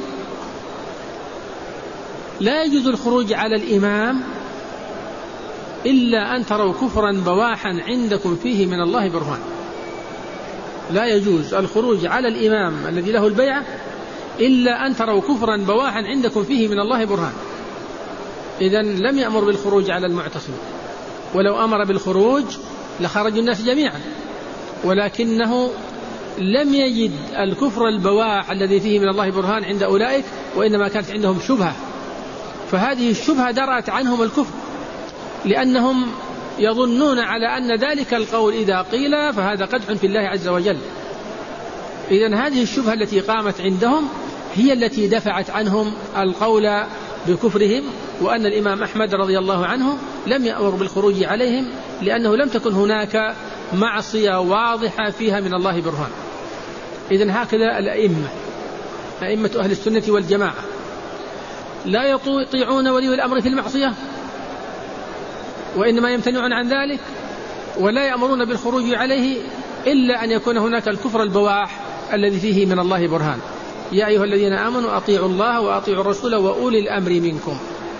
لا يجوز الخروج على الإمام إلا أن تروا كفرا بواحا عندكم فيه من الله برهان. لا يجوز الخروج على الإمام الذي له البيعة إلا أن تروا كفرا بواحا عندكم فيه من الله برهان. إذن لم يأمر بالخروج على المعتصم، ولو أمر بالخروج لخرج الناس جميعا، ولكنه لم يجد الكفر البواح الذي فيه من الله برهان عند أولئك، وإنما كانت عندهم شبهة، فهذه الشبهة درأت عنهم الكفر، لأنهم يظنون على أن ذلك القول إذا قيل فهذا قدح في الله عز وجل. إذن هذه الشبهة التي قامت عندهم هي التي دفعت عنهم القول بكفرهم، وأن الإمام أحمد رضي الله عنه لم يأمر بالخروج عليهم، لأنه لم تكن هناك معصية واضحة فيها من الله برهان. إذن هكذا أئمة أهل السنة والجماعة لا يطيعون ولي الأمر في المعصية، وإنما يمتنعون عن ذلك، ولا يأمرون بالخروج عليه إلا أن يكون هناك الكفر البواح الذي فيه من الله برهان. يا أيها الذين آمنوا أطيعوا الله وأطيعوا الرسول وأولي الأمر منكم.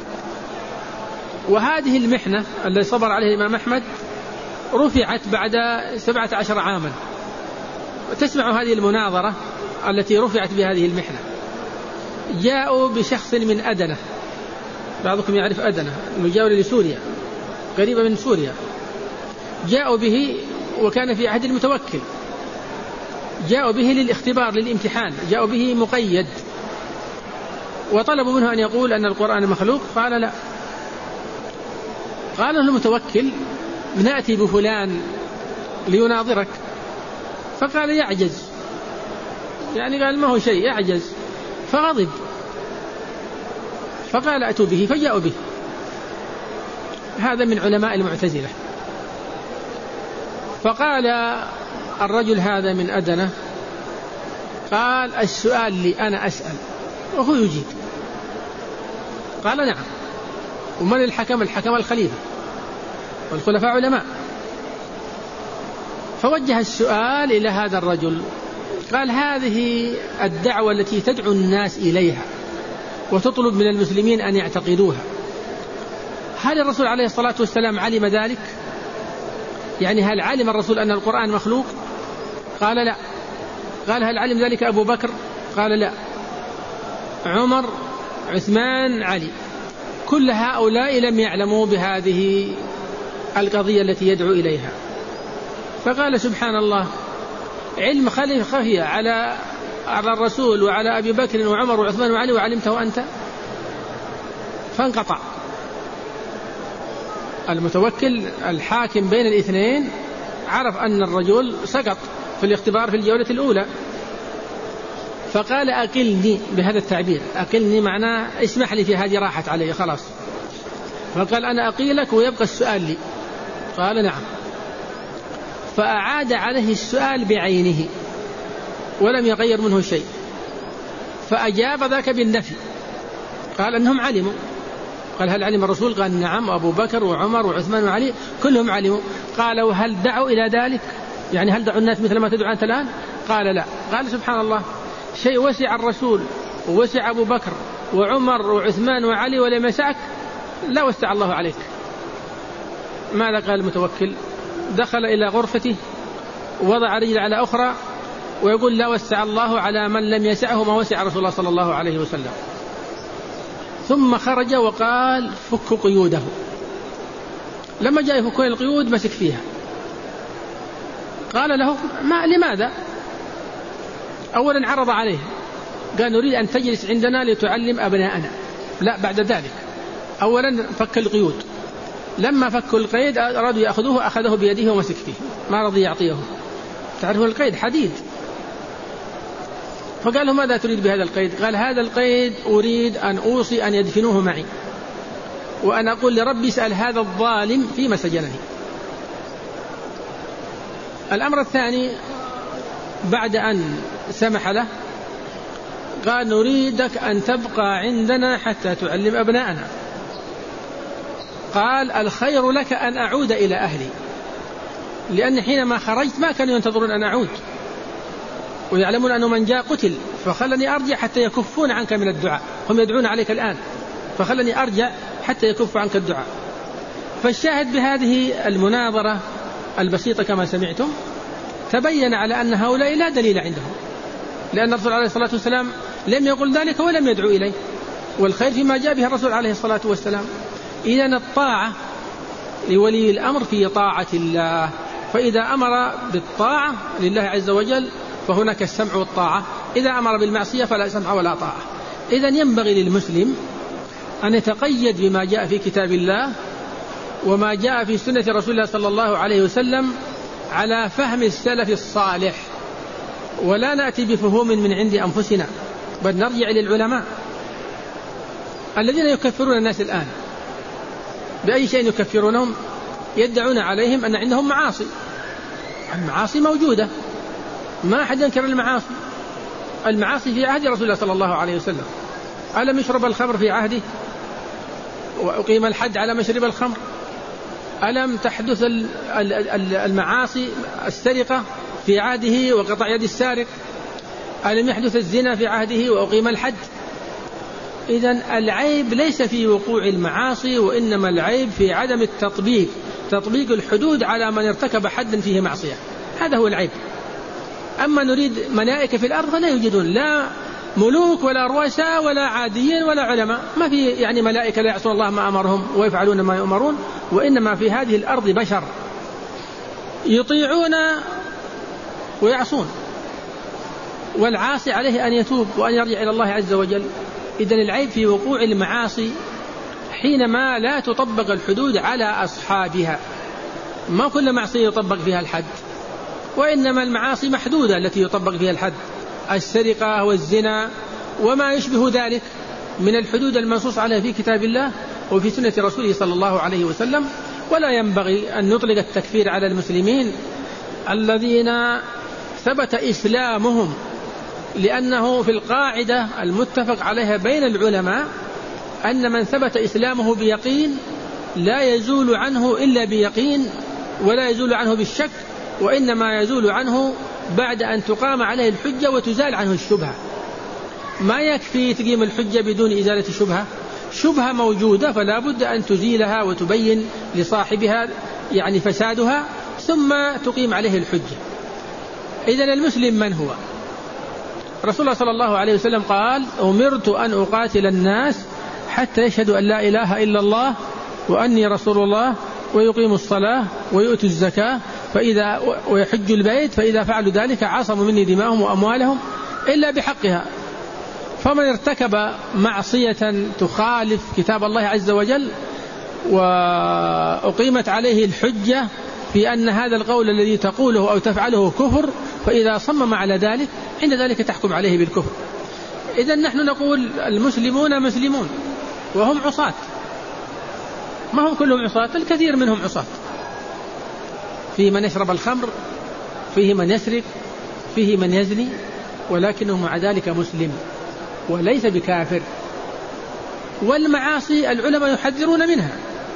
وهذه المحنة التي صبر عليه الإمام أحمد رفعت بعد 17 عاما. وتسمع هذه المناظرة التي رفعت بهذه المحنة. جاءوا بشخص من أدنة، بعضكم يعرف أدنة المجاورة لسوريا، قريبة من سوريا. جاءوا به وكان في عهد المتوكل، جاءوا به للاختبار للامتحان، جاءوا به مقيد، وطلبوا منه أن يقول أن القرآن مخلوق. قال لا. قال له المتوكل: نأتي بفلان ليناظرك. فقال: يعجز، يعني قال ما هو شيء، يعجز. فغضب، فقال: أتوا به. فجاءوا به. هذا من علماء المعتزلة. فقال الرجل هذا من أدنة، قال: السؤال لي أنا أسأل وهو يجيب. قال: نعم. ومن الحكم؟ الحكم الخليفة، والخلفاء علماء. فوجه السؤال إلى هذا الرجل، قال: هذه الدعوة التي تدعو الناس إليها وتطلب من المسلمين أن يعتقدوها، هل الرسول عليه الصلاة والسلام علم ذلك؟ يعني هل علم الرسول أن القرآن مخلوق؟ قال: لا. قال: هل علم ذلك أبو بكر؟ قال: لا. عمر، عثمان، علي، كل هؤلاء لم يعلموا بهذه القضية التي يدعو إليها. فقال: سبحان الله، علم خفي على الرسول وعلى أبي بكر وعمر وعثمان وعلي وعلمته أنت؟ فانقطع. المتوكل الحاكم بين الاثنين عرف أن الرجل سقط في الاختبار في الجولة الأولى، فقال أقلني، بهذا التعبير أقلني معناه اسمح لي، في هذه راحت علي خلاص. فقال أنا أقيلك ويبقى السؤال لي. قال نعم. فأعاد عليه السؤال بعينه ولم يغير منه شيء، فأجاب ذاك بالنفي، قال أنهم علموا. قال هل علم الرسول؟ قال نعم، أبو بكر وعمر وعثمان وعلي كلهم علموا. قالوا هل دعوا إلى ذلك؟ يعني هل دعوا الناس مثل ما تدعو أنت الآن؟ قال لا. قال سبحان الله، شيء وسع الرسول ووسع أبو بكر وعمر وعثمان وعلي ولم يسعك، لا وسع الله عليك. ماذا قال المتوكل؟ دخل إلى غرفته وضع رجل على أخرى ويقول لا وسع الله على من لم يسعه ما وسع رسول الله صلى الله عليه وسلم. ثم خرج وقال فك قيوده. لما جاء يفك القيود مسك فيها. قال له لماذا؟ أولا عرض عليه، قال نريد أن تجلس عندنا لتعلم أبناءنا. لا، بعد ذلك أولا فك القيود. لما فكوا القيد أرادوا يأخذوه، أخذه بيده ومسك فيه، ما رضي يعطيه. تعرفون القيد حديد. فقال له ماذا تريد بهذا القيد؟ قال هذا القيد أريد أن أوصي أن يدفنوه معي، وأن أقول لربي اسأل هذا الظالم فيما سجنني. الأمر الثاني بعد أن سمح له قال نريدك أن تبقى عندنا حتى تعلم أبناءنا. قال الخير لك أن أعود إلى أهلي، لأن حينما خرجت ما كانوا ينتظرون أن أعود ويعلمون أنه من جاء قتل، فخلني أرجع حتى يكفون عنك من الدعاء. هم يدعون عليك الآن، فخلني أرجع حتى يكفوا عنك الدعاء. فالشاهد بهذه المناظرة البسيطة كما سمعتم تبين على أن هؤلاء لا دليل عندهم، لأن الرسول عليه الصلاة والسلام لم يقل ذلك ولم يدعو إليه، والخير فيما جاء به الرسول عليه الصلاة والسلام. إذن الطاعة لولي الأمر في طاعة الله، فإذا أمر بالطاعة لله عز وجل فهناك السمع والطاعة، إذا أمر بالمعصية فلا سمع ولا طاعة. إذن ينبغي للمسلم أن يتقيد بما جاء في كتاب الله وما جاء في سنة رسول الله صلى الله عليه وسلم على فهم السلف الصالح، ولا نأتي بفهوم من عند أنفسنا، بل نرجع للعلماء الذين يكفرون الناس الآن. بأي شيء يكفرونهم؟ يدعون عليهم أن عندهم معاصي. المعاصي موجودة، ما أحد ينكر المعاصي. المعاصي في عهد رسول الله صلى الله عليه وسلم. ألم يشرب الخمر في عهده وأقيم الحد على مشرب الخمر؟ ألم تحدث المعاصي السرقة في عهده وقطع يد السارق؟ ألم يحدث الزنا في عهده وأقيم الحد؟ إذن العيب ليس في وقوع المعاصي، وإنما العيب في عدم تطبيق الحدود على من ارتكب حدا فيه معصية. هذا هو العيب. أما نريد ملائكة في الأرض فلا يوجدون، لا ملوك ولا رؤساء ولا عاديين ولا علماء، ما في يعني ملائكة لا يعصون الله ما أمرهم ويفعلون ما يؤمرون، وإنما في هذه الأرض بشر يطيعون ويعصون، والعاصي عليه أن يتوب وأن يرجع إلى الله عز وجل. إذن العيب في وقوع المعاصي حينما لا تطبق الحدود على أصحابها. ما كل معصية يطبق فيها الحد، وإنما المعاصي محدودة التي يطبق فيها الحد، السرقة والزنا وما يشبه ذلك من الحدود المنصوص عليها في كتاب الله وفي سنة رسوله صلى الله عليه وسلم. ولا ينبغي أن نطلق التكفير على المسلمين الذين ثبت إسلامهم، لأنه في القاعدة المتفق عليها بين العلماء أن من ثبت إسلامه بيقين لا يزول عنه إلا بيقين، ولا يزول عنه بالشك، وإنما يزول عنه بعد أن تقام عليه الحجة وتزال عنه الشبهة. ما يكفي تقيم الحجة بدون إزالة شبهة موجودة فلا بد أن تزيلها وتبين لصاحبها يعني فسادها ثم تقيم عليه الحجة. إذن المسلم من هو؟ رسول الله صلى الله عليه وسلم قال أمرت أن أقاتل الناس حتى يشهدوا أن لا إله إلا الله وأني رسول الله ويقيموا الصلاة ويؤتوا الزكاة ويحج البيت فإذا فعلوا ذلك عصموا مني دماءهم وأموالهم إلا بحقها. فمن ارتكب معصية تخالف كتاب الله عز وجل وأقيمت عليه الحجة في أن هذا القول الذي تقوله أو تفعله كفر، فإذا صمم على ذلك عند ذلك تحكم عليه بالكفر. إذن نحن نقول المسلمون مسلمون وهم عصاة، ما هم كلهم عصاة، الكثير منهم عصاة، فيه من يشرب الخمر، فيه من يسرق، فيه من يزني، ولكنه مع ذلك مسلم وليس بكافر. والمعاصي العلماء يحذرون منها،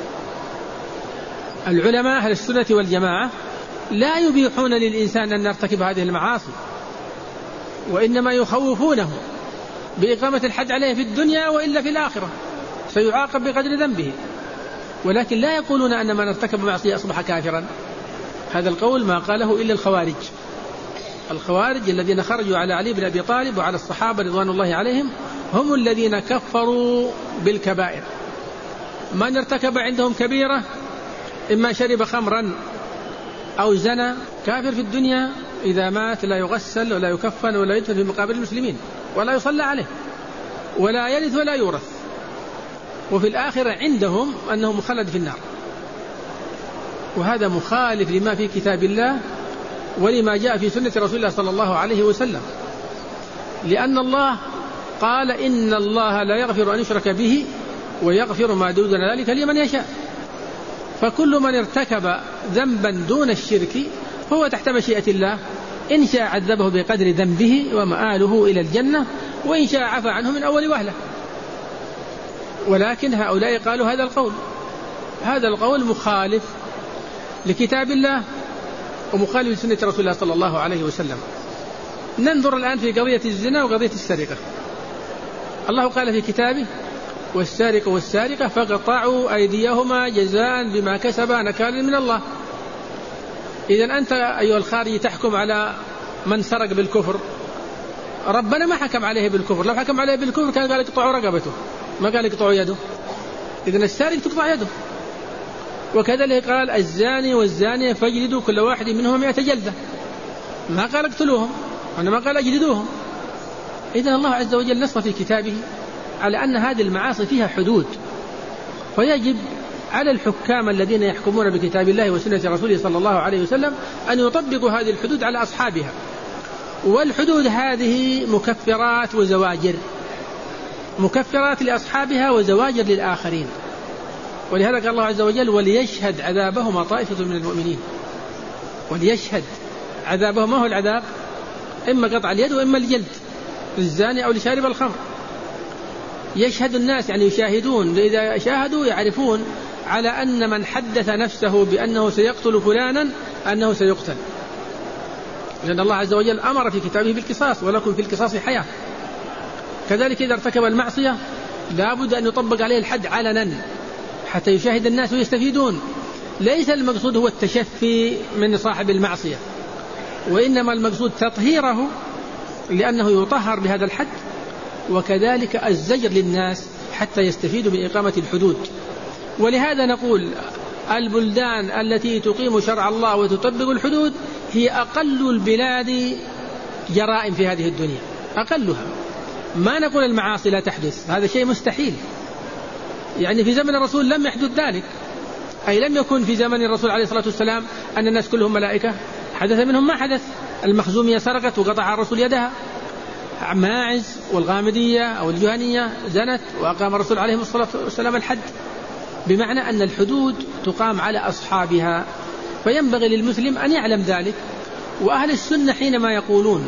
العلماء أهل السنة والجماعة لا يبيحون للإنسان أن يرتكب هذه المعاصي، وإنما يخوفونه بإقامة الحد عليه في الدنيا وإلا في الآخرة سيعاقب بقدر ذنبه، ولكن لا يقولون أن من ارتكب معصية أصبح كافرا. هذا القول ما قاله إلا الخوارج. الخوارج الذين خرجوا على علي بن أبي طالب وعلى الصحابة رضوان الله عليهم هم الذين كفروا بالكبائر. من ارتكب عندهم كبيرة إما شرب خمرا أو زنى كافر في الدنيا، إذا مات لا يغسل ولا يكفن ولا يدفن في مقابر المسلمين ولا يصلى عليه ولا يرث ولا يورث، وفي الآخرة عندهم أنه مخلد في النار. وهذا مخالف لما في كتاب الله ولما جاء في سنة رسول الله صلى الله عليه وسلم، لأن الله قال إن الله لا يغفر أن يشرك به ويغفر ما دون ذلك لمن يشاء. فكل من ارتكب ذنبا دون الشرك فهو تحت مشيئة الله، إن شاء عذبه بقدر ذنبه ومآله إلى الجنة، وإن شاء عفى عنه من أول وهلة. ولكن هؤلاء قالوا هذا القول مخالف لكتاب الله ومخالف لسنة رسول الله صلى الله عليه وسلم. ننظر الآن في قضية الزنا وقضية السرقة. الله قال في كتابه والسارق والسارقة فاقطعوا أيديهما جزاء بما كسبا نكالا من الله. إذن أنت أيها الخارجي تحكم على من سرق بالكفر، ربنا ما حكم عليه بالكفر، لو حكم عليه بالكفر كان قال اقطعوا رقبته، ما قال اقطعوا يده. إذن السارق تقطع يده. وكذلك قال الزاني والزانية فاجلدوا كل واحد منهم 100 جلدة، ما قال اقتلوهم وإنما قال اجلدوهم. إذن الله عز وجل نص في كتابه على أن هذه المعاصي فيها حدود، فيجب على الحكام الذين يحكمون بكتاب الله وسنة رسوله صلى الله عليه وسلم أن يطبقوا هذه الحدود على أصحابها. والحدود هذه مكفرات وزواجر، مكفرات لأصحابها وزواجر للآخرين. ولهذا قال الله عز وجل وليشهد عذابهما طائفة من المؤمنين. وليشهد عذابهما، ما هو العذاب؟ إما قطع اليد وإما الجلد للزاني أو لشارب الخمر. يشهد الناس يعني يشاهدون، إذا شاهدوا يعرفون على أن من حدث نفسه بأنه سيقتل فلانا أنه سيقتل، لأن الله عز وجل أمر في كتابه بالقصاص ولكم في القصاص حياة. كذلك إذا ارتكب المعصية لا بد أن يطبق عليه الحد علنا حتى يشاهد الناس ويستفيدون. ليس المقصود هو التشفي من صاحب المعصية، وإنما المقصود تطهيره لأنه يطهر بهذا الحد، وكذلك الزجر للناس حتى يستفيدوا من إقامة الحدود. ولهذا نقول البلدان التي تقيم شرع الله وتطبق الحدود هي أقل البلاد جرائم في هذه الدنيا، أقلها. ما نقول المعاصي لا تحدث، هذا شيء مستحيل. يعني في زمن الرسول لم يحدث ذلك، أي لم يكن في زمن الرسول عليه الصلاة والسلام أن الناس كلهم ملائكة، حدث منهم ما حدث. المخزومية سرقت وقطع الرسول يدها، ماعز والغامدية أو الجهنية زنت وأقام الرسول عليه الصلاة والسلام الحد، بمعنى أن الحدود تقام على أصحابها. فينبغي للمسلم أن يعلم ذلك. وأهل السنة حينما يقولون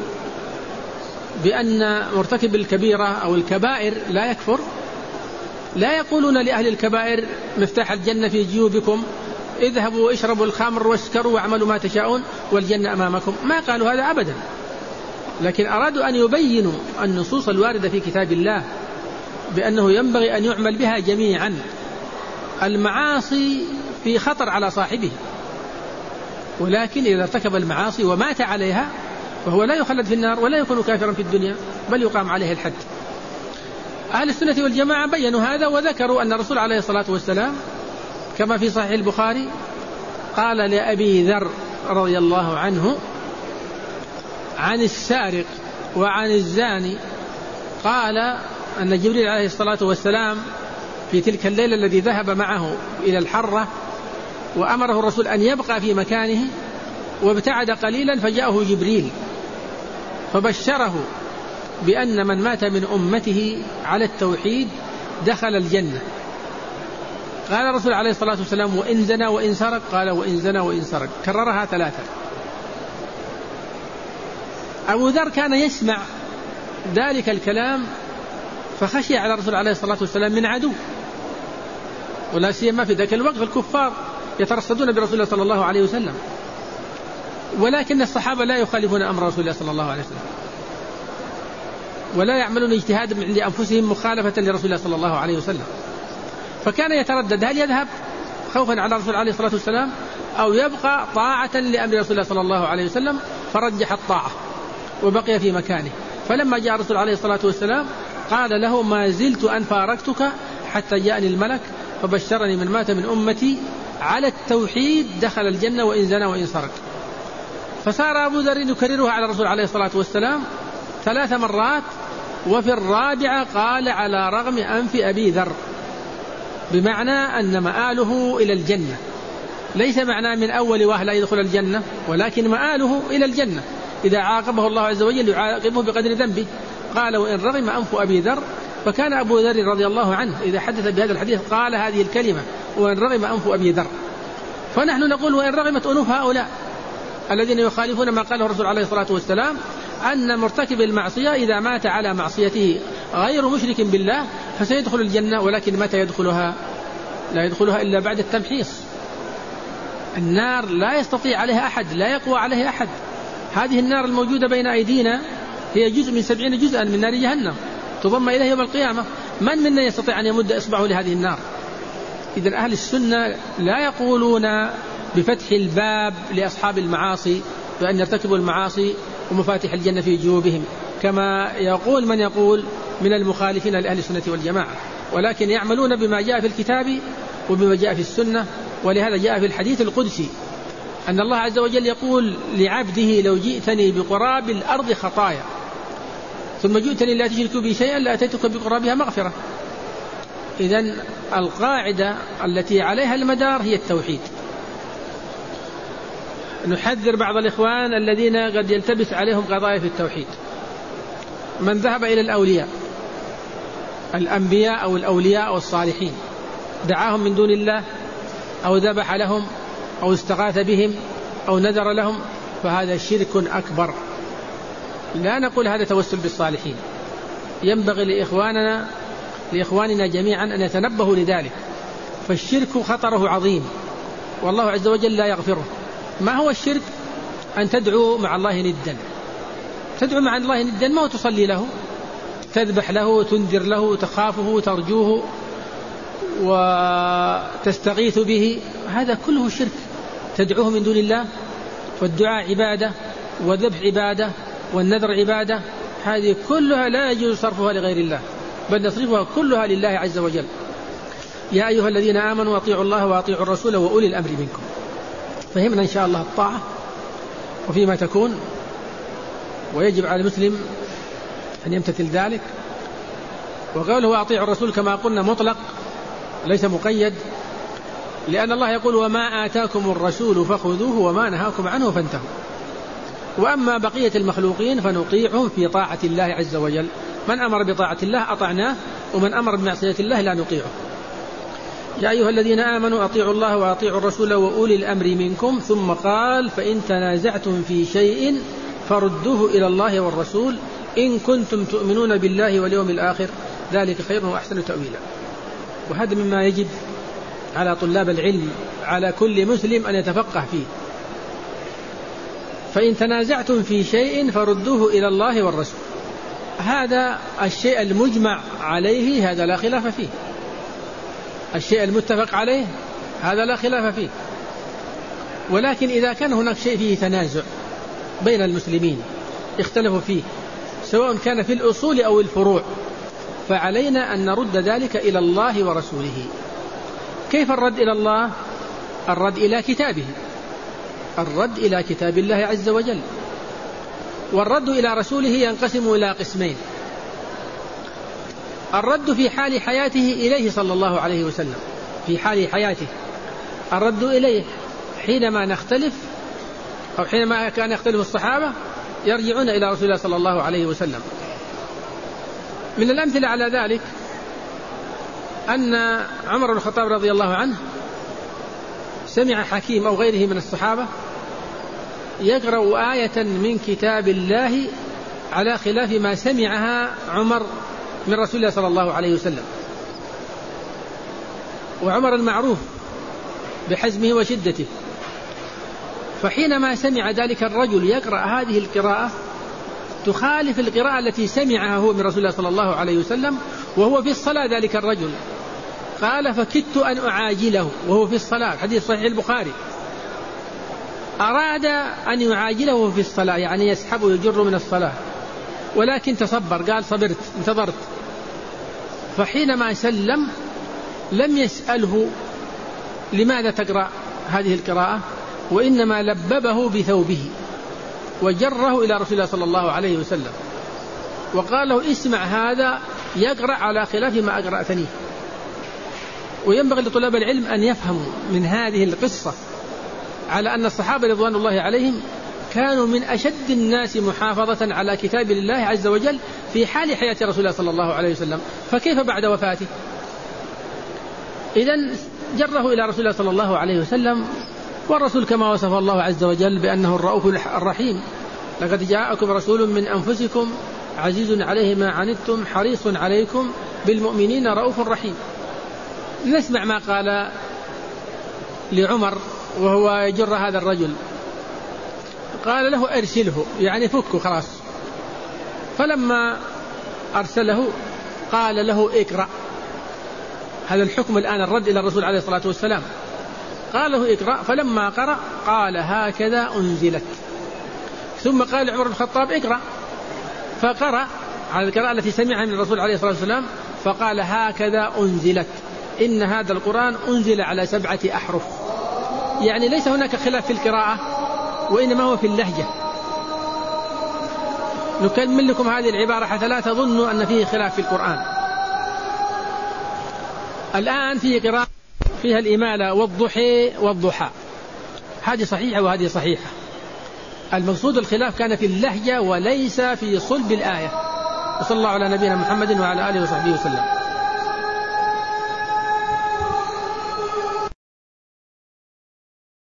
بأن مرتكب الكبيرة أو الكبائر لا يكفر، لا يقولون لأهل الكبائر مفتاح الجنة في جيوبكم، اذهبوا اشربوا الخمر واسكروا واعملوا ما تشاءون والجنة أمامكم، ما قالوا هذا أبدا. لكن أرادوا أن يبينوا النصوص الواردة في كتاب الله بأنه ينبغي أن يعمل بها جميعا. المعاصي في خطر على صاحبه، ولكن إذا ارتكب المعاصي ومات عليها فهو لا يخلد في النار ولا يكون كافرا في الدنيا، بل يقام عليه الحد. أهل السنة والجماعة بيّنوا هذا وذكروا أن الرسول عليه الصلاة والسلام كما في صحيح البخاري قال لأبي ذر رضي الله عنه عن السارق وعن الزاني قال أن جبريل عليه الصلاة والسلام في تلك الليلة الذي ذهب معه إلى الحرة وأمره الرسول أن يبقى في مكانه وابتعد قليلا فجاءه جبريل فبشره بأن من مات من أمته على التوحيد دخل الجنة. قال الرسول عليه الصلاة والسلام وإن زنى وإن سرق؟ قال وإن زنى وإن سرق، كررها 3. أبو ذر كان يسمع ذلك الكلام فخشي على الرسول عليه الصلاة والسلام من عدو، ولا سيما في ذاك الوقت الكفار يترصدون برسول الله صلى الله عليه وسلم، ولكن الصحابة لا يخالفون أمر رسول الله صلى الله عليه وسلم ولا يعملون اجتهادا من عند أنفسهم مخالفة لرسول الله صلى الله عليه وسلم، فكان يتردد هل يذهب خوفا على الرسول عليه الصلاة والسلام أو يبقى طاعة لأمر رسول الله صلى الله عليه وسلم، فرجح الطاعة وبقي في مكانه. فلما جاء الرسول عليه الصلاة والسلام قال له ما زلت أن فارقتك حتى جاءني الملك فبشرني من مات من أمتي على التوحيد دخل الجنة وإن زنى وإن سرق. فصار أبو ذر يكررها على الرسول عليه الصلاة والسلام 3 مرات، وفي الرابعة قال على رغم أنف أبي ذر، بمعنى أن مآله إلى الجنة، ليس معناه من أول وهلة يدخل الجنة، ولكن مآله إلى الجنة، إذا عاقبه الله عز وجل يعاقبه بقدر ذنبه. قال وإن رغم أنف أبي ذر، فكان أبو ذر رضي الله عنه إذا حدث بهذا الحديث قال هذه الكلمة وإن رغم أنف أبي ذر. فنحن نقول وإن رغمت أنوف هؤلاء الذين يخالفون ما قاله الرسول عليه الصلاة والسلام أن مرتكب المعصية إذا مات على معصيته غير مشرك بالله فسيدخل الجنة، ولكن متى يدخلها؟ لا يدخلها إلا بعد التمحيص. النار لا يستطيع عليها أحد، لا يقوى عليها أحد. هذه النار الموجودة بين أيدينا هي جزء من 70 جزءا من نار جهنم تضم إليه يوم القيامة. من منا يستطيع أن يمد إصبعه لهذه النار؟ إذن أهل السنة لا يقولون بفتح الباب لأصحاب المعاصي بأن يرتكبوا المعاصي ومفاتيح الجنة في جيوبهم كما يقول من يقول من المخالفين لأهل السنة والجماعة، ولكن يعملون بما جاء في الكتاب وبما جاء في السنة. ولهذا جاء في الحديث القدسي أن الله عز وجل يقول لعبده لو جئتني بقراب الأرض خطايا ثم جئتني لا تشرك بي شيئا لأتيتك بقرابها مغفرة. إذن القاعدة التي عليها المدار هي التوحيد. نحذر بعض الإخوان الذين قد يلتبس عليهم قضايا في التوحيد. من ذهب إلى الأولياء الأنبياء أو الأولياء أو الصالحين دعاهم من دون الله أو ذبح لهم أو استغاث بهم أو نذر لهم فهذا شرك أكبر. لا نقول هذا توسل بالصالحين، ينبغي لإخواننا جميعا أن يتنبهوا لذلك، فالشرك خطره عظيم والله عز وجل لا يغفره. ما هو الشرك؟ أن تدعو مع الله ندا. تدعو مع الله ندا ما هو تصلي له، تذبح له، تنذر له، تخافه، ترجوه وتستغيث به، هذا كله شرك. تدعوه من دون الله، والدعاء عبادة والذبح عبادة والنذر عبادة، هذه كلها لا يجوز صرفها لغير الله بل نصرفها كلها لله عز وجل. يا أيها الذين آمنوا أطيعوا الله وأطيعوا الرسول وأولي الأمر منكم. فهمنا إن شاء الله الطاعة وفيما تكون، ويجب على المسلم أن يمتثل ذلك. وقوله وأطيعوا الرسول كما قلنا مطلق ليس مقيد، لأن الله يقول وما آتاكم الرسول فخذوه وما نهاكم عنه فانتهوا. وأما بقية المخلوقين فنطيعهم في طاعة الله عز وجل، من أمر بطاعة الله أطعناه ومن أمر بمعصية الله لا نطيعه. يا أيها الذين آمنوا أطيعوا الله وأطيعوا الرسول وأولي الأمر منكم، ثم قال فإن تنازعتم في شيء فردوه إلى الله والرسول إن كنتم تؤمنون بالله واليوم الآخر ذلك خير وأحسن تأويلا. وهذا مما يجب على طلاب العلم على كل مسلم أن يتفقه فيه. فإن تنازعتم في شيء فردوه إلى الله والرسول، هذا الشيء المجمع عليه هذا لا خلاف فيه، الشيء المتفق عليه هذا لا خلاف فيه. ولكن إذا كان هناك شيء فيه تنازع بين المسلمين اختلفوا فيه سواء كان في الأصول أو الفروع فعلينا أن نرد ذلك إلى الله ورسوله. كيف الرد إلى الله؟ الرد إلى كتابه، الرد إلى كتاب الله عز وجل. والرد إلى رسوله ينقسم إلى قسمين: الرد في حال حياته إليه صلى الله عليه وسلم، في حال حياته الرد إليه حينما نختلف أو حينما كان يختلف الصحابة يرجعون إلى رسول الله صلى الله عليه وسلم. من الأمثلة على ذلك أن عمر بن الخطاب رضي الله عنه سمع حكيم أو غيره من الصحابة يقرأ آية من كتاب الله على خلاف ما سمعها عمر من رسول الله صلى الله عليه وسلم. وعمر المعروف بحزمه وشدته، فحينما سمع ذلك الرجل يقرأ هذه القراءة تخالف القراءة التي سمعها هو من رسول الله صلى الله عليه وسلم وهو في الصلاة ذلك الرجل، قال: فكدت أن أعاجله وهو في الصلاة. حديث صحيح البخاري. أراد أن يعاجله في الصلاة، يعني يسحبه يجر من الصلاة، ولكن تصبر، قال: صبرت انتظرت. فحينما سلم لم يسأله لماذا تقرأ هذه القراءة، وإنما لببه بثوبه وجره إلى رسول الله صلى الله عليه وسلم وقال له: اسمع هذا يقرأ على خلاف ما أقرأتني. وينبغي لطلاب العلم أن يفهموا من هذه القصة على أن الصحابة رضوان الله عليهم كانوا من أشد الناس محافظة على كتاب الله عز وجل في حال حياة رسول الله صلى الله عليه وسلم، فكيف بعد وفاته؟ إذن جره إلى رسول الله صلى الله عليه وسلم، والرسول كما وصف الله عز وجل بأنه الرؤوف الرحيم: لقد جاءكم رسول من أنفسكم عزيز عليه ما عنتم حريص عليكم بالمؤمنين رؤوف رحيم. نسمع ما قال لعمر وهو يجر هذا الرجل، قال له: أرسله، يعني فكه خلاص. فلما أرسله قال له: اقرأ. هذا الحكم الآن الرد إلى الرسول عليه الصلاة والسلام. قال له: اقرأ. فلما قرأ قال: هكذا أنزلت. ثم قال عمر بن الخطاب: اقرأ. فقرأ على القراءة التي سمعها من الرسول عليه الصلاة والسلام فقال: هكذا أنزلت، إن هذا القرآن أنزل على 7 أحرف. يعني ليس هناك خلاف في القراءة، وإنما هو في اللهجة. نكمل لكم هذه العبارة حتى لا تظنوا أن فيه خلاف في القرآن. الآن في قراءة فيها الإمالة والضحى والضحى، هذه صحيحة وهذه صحيحة. المقصود الخلاف كان في اللهجة وليس في صلب الآية. وصلى الله على نبينا محمد وعلى آله وصحبه وسلم.